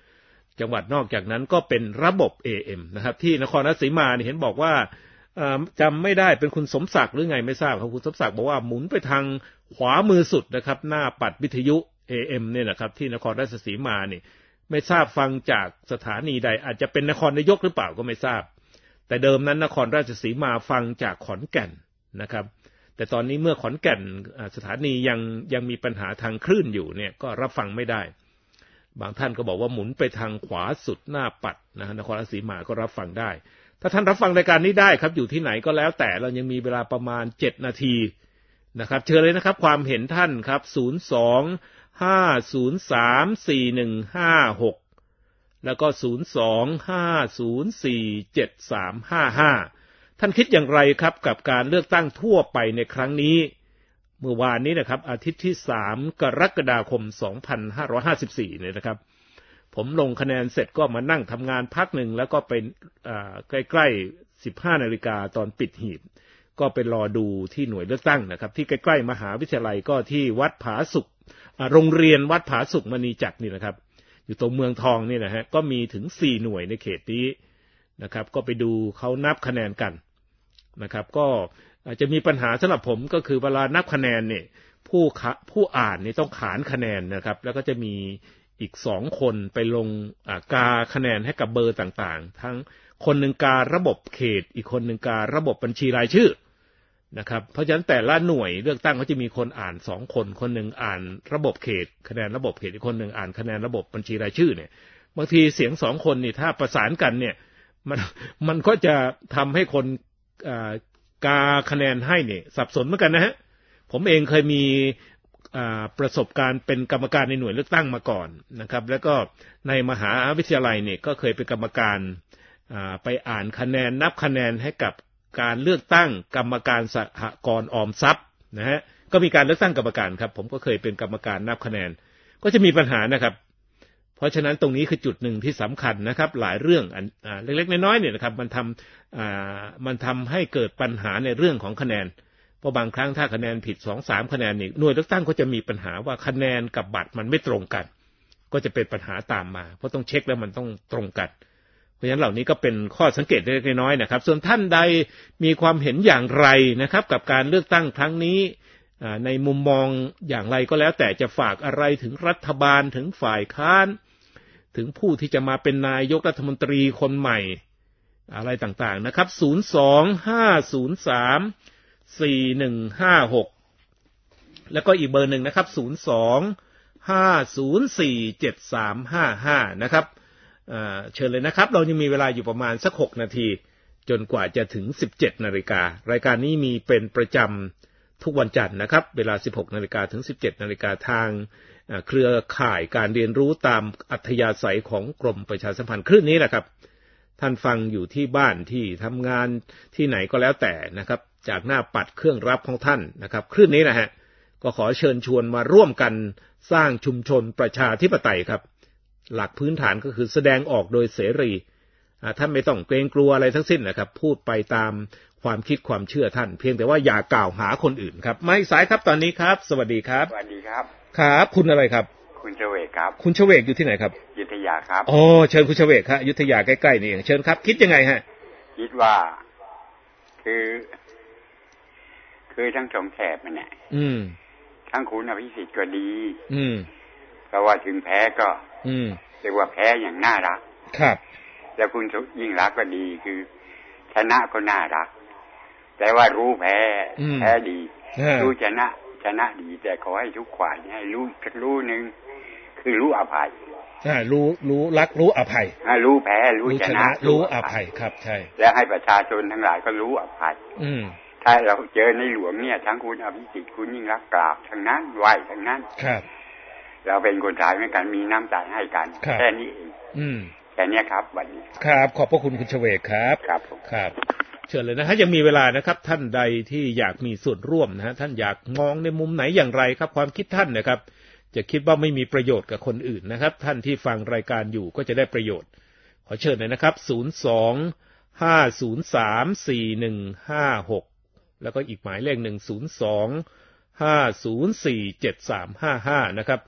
S2: จังหวัดนอกจากนั้นก็เป็นระบบ เอ เอ็ม นะครับที่นครราชสีมาเนี่ยเห็นบอกว่าจำไม่ได้เป็นคุณสมศักดิ์หรือไงไม่ทราบครับคุณสมศักดิ์บอกว่าหมุนไปทางขวามือสุดนะครับหน้าปัดวิทยุ เอ เอ็ม เนี่ยนะครับที่นครราชสีมานี่ไม่ทราบฟังจากสถานีใดอาจจะเป็นนครนายกหรือเปล่าก็ไม่ทราบแต่เดิมนั้นนครราชสีมาฟังจากขอนแก่นนะครับแต่ตอนนี้เมื่อขอนแก่นสถานียังยังมีปัญหาทางคลื่นอยู่เนี่ยก็รับฟังไม่ได้บางท่านก็บอกว่าหมุนไปทางขวาสุดหน้าปัดนะนครราชสีมาก็รับฟังได้ถ้าท่านรับฟังรายการนี้ได้ครับอยู่ที่ไหนก็แล้วแต่เรายังมีเวลาประมาณเจ็ดนาทีนะครับเชิญเลยนะครับความเห็นท่านครับศูนย์ สอง ห้า ศูนย์ สาม สี่ หนึ่ง ห้า หกแล้วก็ศูนย์ สอง ห้า ศูนย์ สี่ เจ็ด สาม ห้า ห้าท่านคิดอย่างไรครับกับการเลือกตั้งทั่วไปในครั้งนี้เมื่อวานนี้นะครับอาทิตย์ที่สามกรกฎาคมสองพันห้าร้อยห้าสิบสี่เนี่ยนะครับผมลงคะแนนเสร็จก็มานั่งทำงานพักหนึ่งแล้วก็ไปใกล้ๆสิบห้านาฬิกาตอนปิดหีบก็ไปรอดูที่หน่วยเลือกตั้งนะครับที่ใกล้ๆมหาวิทยาลัยก็ที่วัดผาสุกโรงเรียนวัดผาสุกมณีจักรนี่นะครับอยู่ตรงเมืองทองนี่นะฮะก็มีถึงสี่หน่วยในเขตนี้นะครับก็ไปดูเขานับคะแนนกันนะครับก็อาจจะมีปัญหาสำหรับผมก็คือเวลานับคะแนนเนี่ยผู้ผู้อ่านนี่ต้องขานคะแนนนะครับแล้วก็จะมีอีกสองคนไปลงกาคะแนนให้กับเบอร์ต่างๆทั้งคนหนึ่งการะบบเขตอีกคนหนึ่งการะบบบัญชีรายชื่อนะครับเพราะฉะนั้นแต่ละหน่วยเลือกตั้งเขาจะมีคนอ่านสองคนคนหนึ่งอ่านระบบเขตคะแนนระบบเขตอีกคนหนึ่งอ่านคะแนนระบบบัญชีรายชื่อเนี่ยบางทีเสียงสองคนนี่ถ้าประสานกันเนี่ยมันมันก็จะทำให้คนกาคะแนนให้เนี่ยสับสนเหมือนกันนะฮะผมเองเคยมีประสบการณ์เป็นกรรมการในหน่วยเลือกตั้งมาก่อนนะครับแล้วก็ในมหาวิทยาลัยเนี่ยก็เคยเป็นกรรมการไปอ่านคะแนนนับคะแนนให้กับการเลือกตั้งกรรมการสหกรณ์ออมทรัพย์นะฮะก็มีการเลือกตั้งกรรมการครับผมก็เคยเป็นกรรมการนับคะแนนก็จะมีปัญหานะครับเพราะฉะนั้นตรงนี้คือจุดหนึ่งที่สำคัญนะครับหลายเรื่องเล็กๆน้อยๆเนี่ยนะครับมันทำมันทำให้เกิดปัญหาในเรื่องของคะแนนเพราะบางครั้งถ้าคะแนนผิด สอง สาม คะแนนนี่หน่วยเลือกตั้งก็จะมีปัญหาว่าคะแนนกับบัตรมันไม่ตรงกันก็จะเป็นปัญหาตามมาเพราะต้องเช็คแล้วมันต้องตรงกันเพราะฉะนั้นเหล่านี้ก็เป็นข้อสังเกตเล็กๆน้อยๆนะครับส่วนท่านใดมีความเห็นอย่างไรนะครับกับการเลือกตั้งครั้งนี้ในมุมมองอย่างไรก็แล้วแต่จะฝากอะไรถึงรัฐบาลถึงฝ่ายค้านถึงผู้ที่จะมาเป็นนายกรัฐมนตรีคนใหม่อะไรต่างๆนะครับศูนย์ สอง ห้า ศูนย์ สาม สี่ หนึ่ง ห้า หกแล้วก็อีกเบอร์หนึ่งนะครับศูนย์ สอง ห้า ศูนย์ สี่ เจ็ด สาม ห้า ห้านะครับเชิญเลยนะครับเรายังมีเวลาอยู่ประมาณสักหกนาทีจนกว่าจะถึงสิบเจ็ดนาฬิการายการนี้มีเป็นประจำทุกวันจันทร์นะครับเวลาสิบหกนาฬิกาถึงสิบเจ็ดนาฬิกาทางเครือข่ายการเรียนรู้ตามอัธยาศัยของกรมประชาสัมพันธ์คลื่นนี้แหละครับท่านฟังอยู่ที่บ้านที่ทำงานที่ไหนก็แล้วแต่นะครับจากหน้าปัดเครื่องรับของท่านนะครับคลื่นนี้นะฮะก็ขอเชิญชวนมาร่วมกันสร้างชุมชนประชาธิปไตยครับหลักพื้นฐานก็คือแสดงออกโดยเสรีท่านไม่ต้องเกรงกลัวอะไรทั้งสิ้นนะครับพูดไปตามความคิดความเชื่อท่านเพียงแต่ว่าอย่ากล่าวหาคนอื่นครับไม่สายครับตอนนี้ครับสวัสดีครับ
S14: สวัสดีครับ
S2: ครับคุณอะไรครับ
S14: คุณเฉวกครับ
S2: คุณเฉวกอยู่ที่ไหนครับ
S14: อยุธยาครับ
S2: อ๋อเชิญคุณเฉวกครับอยุธยาใกล้ๆนี่เองเชิญครับคิดยังไงฮะ
S14: คิดว่าคือคือทั้งสองแถบมันเนี่ย
S2: อืม
S14: ทั้งคุณอภิสิทธิ์ก็ดี
S2: อืม
S14: เพราะว่าถึงแพ้ก็
S2: อืม
S14: เรียกว่าแพ้อย่างน่ารัก
S2: ครับ
S14: แล้วคุณยิ่งรักก็ดีคือชนะก็น่ารักแต่ว่ารู้แพ้แพ้ดีรู้ชนะชนะดีแต่ขอให้ทุกฝ่ายให้รู้สักรู้นึงคือรู้อภัย
S2: อ่ารู้รู้รักรู้อภัย
S14: อ่ารู้แพ้รู้ชนะ
S2: รู้อภัยครับใช่
S14: แล้วให้ประชาชนทั้งหลายก็รู้อภัย
S2: อืม
S14: ถ้าเราเจอในหลวงเนี่ยทั้งคุณอภิสิทธิ์คุณยิ่งรักกราบทั้งนั้นไหวทั้งนั้น
S2: ครับ
S14: เราเป็นคนไทยเหมือนกันมีน้ำใจให้กันแค่นี้เอง
S2: อืม
S14: แค่นี้ครับวันนี้
S2: ครับขอบพระคุณคุณเฉวกครับ
S14: ครับ
S2: ครับเชิญเลยนะฮะยังมีเวลานะครับท่านใดที่อยากมีส่วนร่วมนะฮะท่านอยากมองในมุมไหนอย่างไรครับความคิดท่านนะครับจะคิดว่าไม่มีประโยชน์กับคนอื่นนะครับท่านที่ฟังรายการอยู่ก็จะได้ประโยชน์ขอเชิญเลยนะครับศูนย์ สอง ห้า ศูนย์ สาม สี่ หนึ่ง ห้า หกแล้วก็อีกหมายเลขหนึ่ง ศูนย์ สอง ห้า ศูนย์ สี่ เจ็ด สาม ห้า ห้านะครับ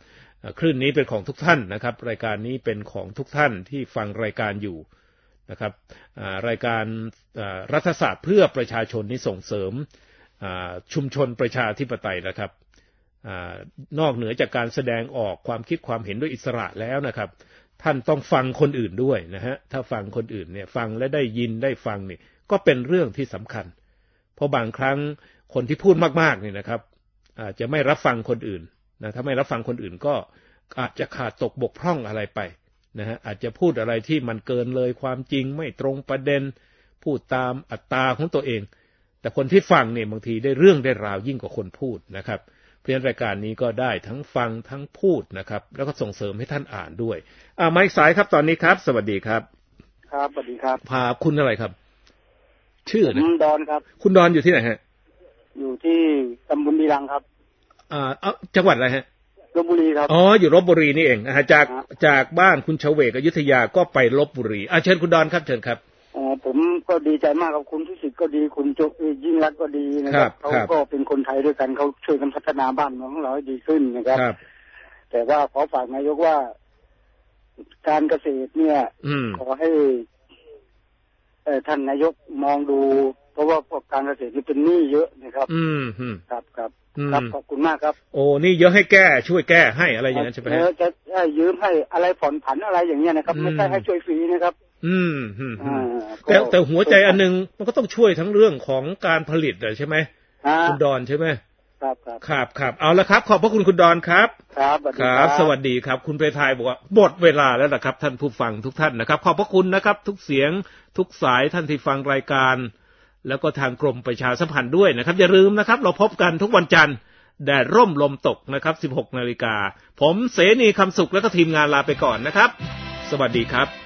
S2: คลื่นนี้เป็นของทุกท่านนะครับรายการนี้เป็นของทุกท่านที่ฟังรายการอยู่นะครับรายการรัฐศาสตร์เพื่อประชาชนนี้ส่งเสริมชุมชนประชาธิปไตยนะครับนอกเหนือจากการแสดงออกความคิดความเห็นด้วยอิสระแล้วนะครับท่านต้องฟังคนอื่นด้วยนะฮะถ้าฟังคนอื่นเนี่ยฟังและได้ยินได้ฟังนี่ก็เป็นเรื่องที่สำคัญเพราะบางครั้งคนที่พูดมากๆนี่นะครับอาจจะไม่รับฟังคนอื่นนะถ้าไม่รับฟังคนอื่นก็อาจจะขาดตกบกพร่องอะไรไปนะฮะอาจจะพูดอะไรที่มันเกินเลยความจริงไม่ตรงประเด็นพูดตามอัตตาของตัวเองแต่คนที่ฟังเนี่ยบางทีได้เรื่องได้ราวยิ่งกว่าคนพูดนะครับเพราะฉะนั้นรายการนี้ก็ได้ทั้งฟังทั้งพูดนะครับแล้วก็ส่งเสริมให้ท่านอ่านด้วยอ่าไมค์สายครับตอนนี้ครับสวัสดีครับ
S13: ครับสวัสดีครับ
S2: พาคุณอะไรครับชื่อนะ
S13: คุณดอนครับ
S2: คุณดอนอยู่ที่ไหนฮะ
S13: อยู่ที่ตำบลดีรังครับ
S2: อ่าเอ้าจังหวัดอะไรฮะ
S13: ลพบุรีครับ
S2: อ๋ออยู่ลพบุรีนี่เองนะฮะจากจากบ้านคุณเฉวกอยุธยาก็ไปลพบุรีอ่ะเชิญคุณดอนครับเชิญครับ
S13: อ๋อผมก็ดีใจมากกับคุณพิสิทธิ์ก็ดีคุณโจยิ่งรักก็ดีนะครับเขาก็เป็นคนไทยด้วยกันเขาช่วยกันพัฒนาบ้านเมืองของเราให้ดีขึ้นนะครับแต่ว่าขอฝากนายกว่าการเกษตรเนี่ยขอให้ท่านนายกมองดูเพราะว่าพวกการเกษตรนี่เป็นหนี้เยอะนะครับ
S2: อืม
S13: ครับครับครับขอบคุณมากครับ
S2: โอ้นี่เยอะให้แก้ช่วยแก้ให้อะไรอย่างนั้นใช่ไหม
S13: ฮะจะให้ยืมให้อะไรผ่อนผันอะไรอย่างเงี้ยนะครับไม่ใช่ให้ช่วยฟรีนะครับ
S2: อืมแต่แต่หัวใจอันนึงมันก็ต้องช่วยทั้งเรื่องของการผลิตใช่ไหมคุณดอนใช่ไหม
S13: ครับครับ
S2: ครับครับเอาละครับขอบพระคุณคุณดอนครับ
S13: ครับ
S2: ครับสวัสดีครับคุณเพทายบอกว่าหมดเวลาแล้วนะครับท่านผู้ฟังทุกท่านนะครับขอบพระคุณนะครับทุกเสียงทุกสายท่านที่ฟังรายการแล้วก็ทางกรมประชาสัมพันธ์ด้วยนะครับอย่าลืมนะครับเราพบกันทุกวันจันทร์แดดร่มลมตกนะครับ สิบหกนาฬิกาผมเสนีคำสุขและก็ทีมงานลาไปก่อนนะครับสวัสดีครับ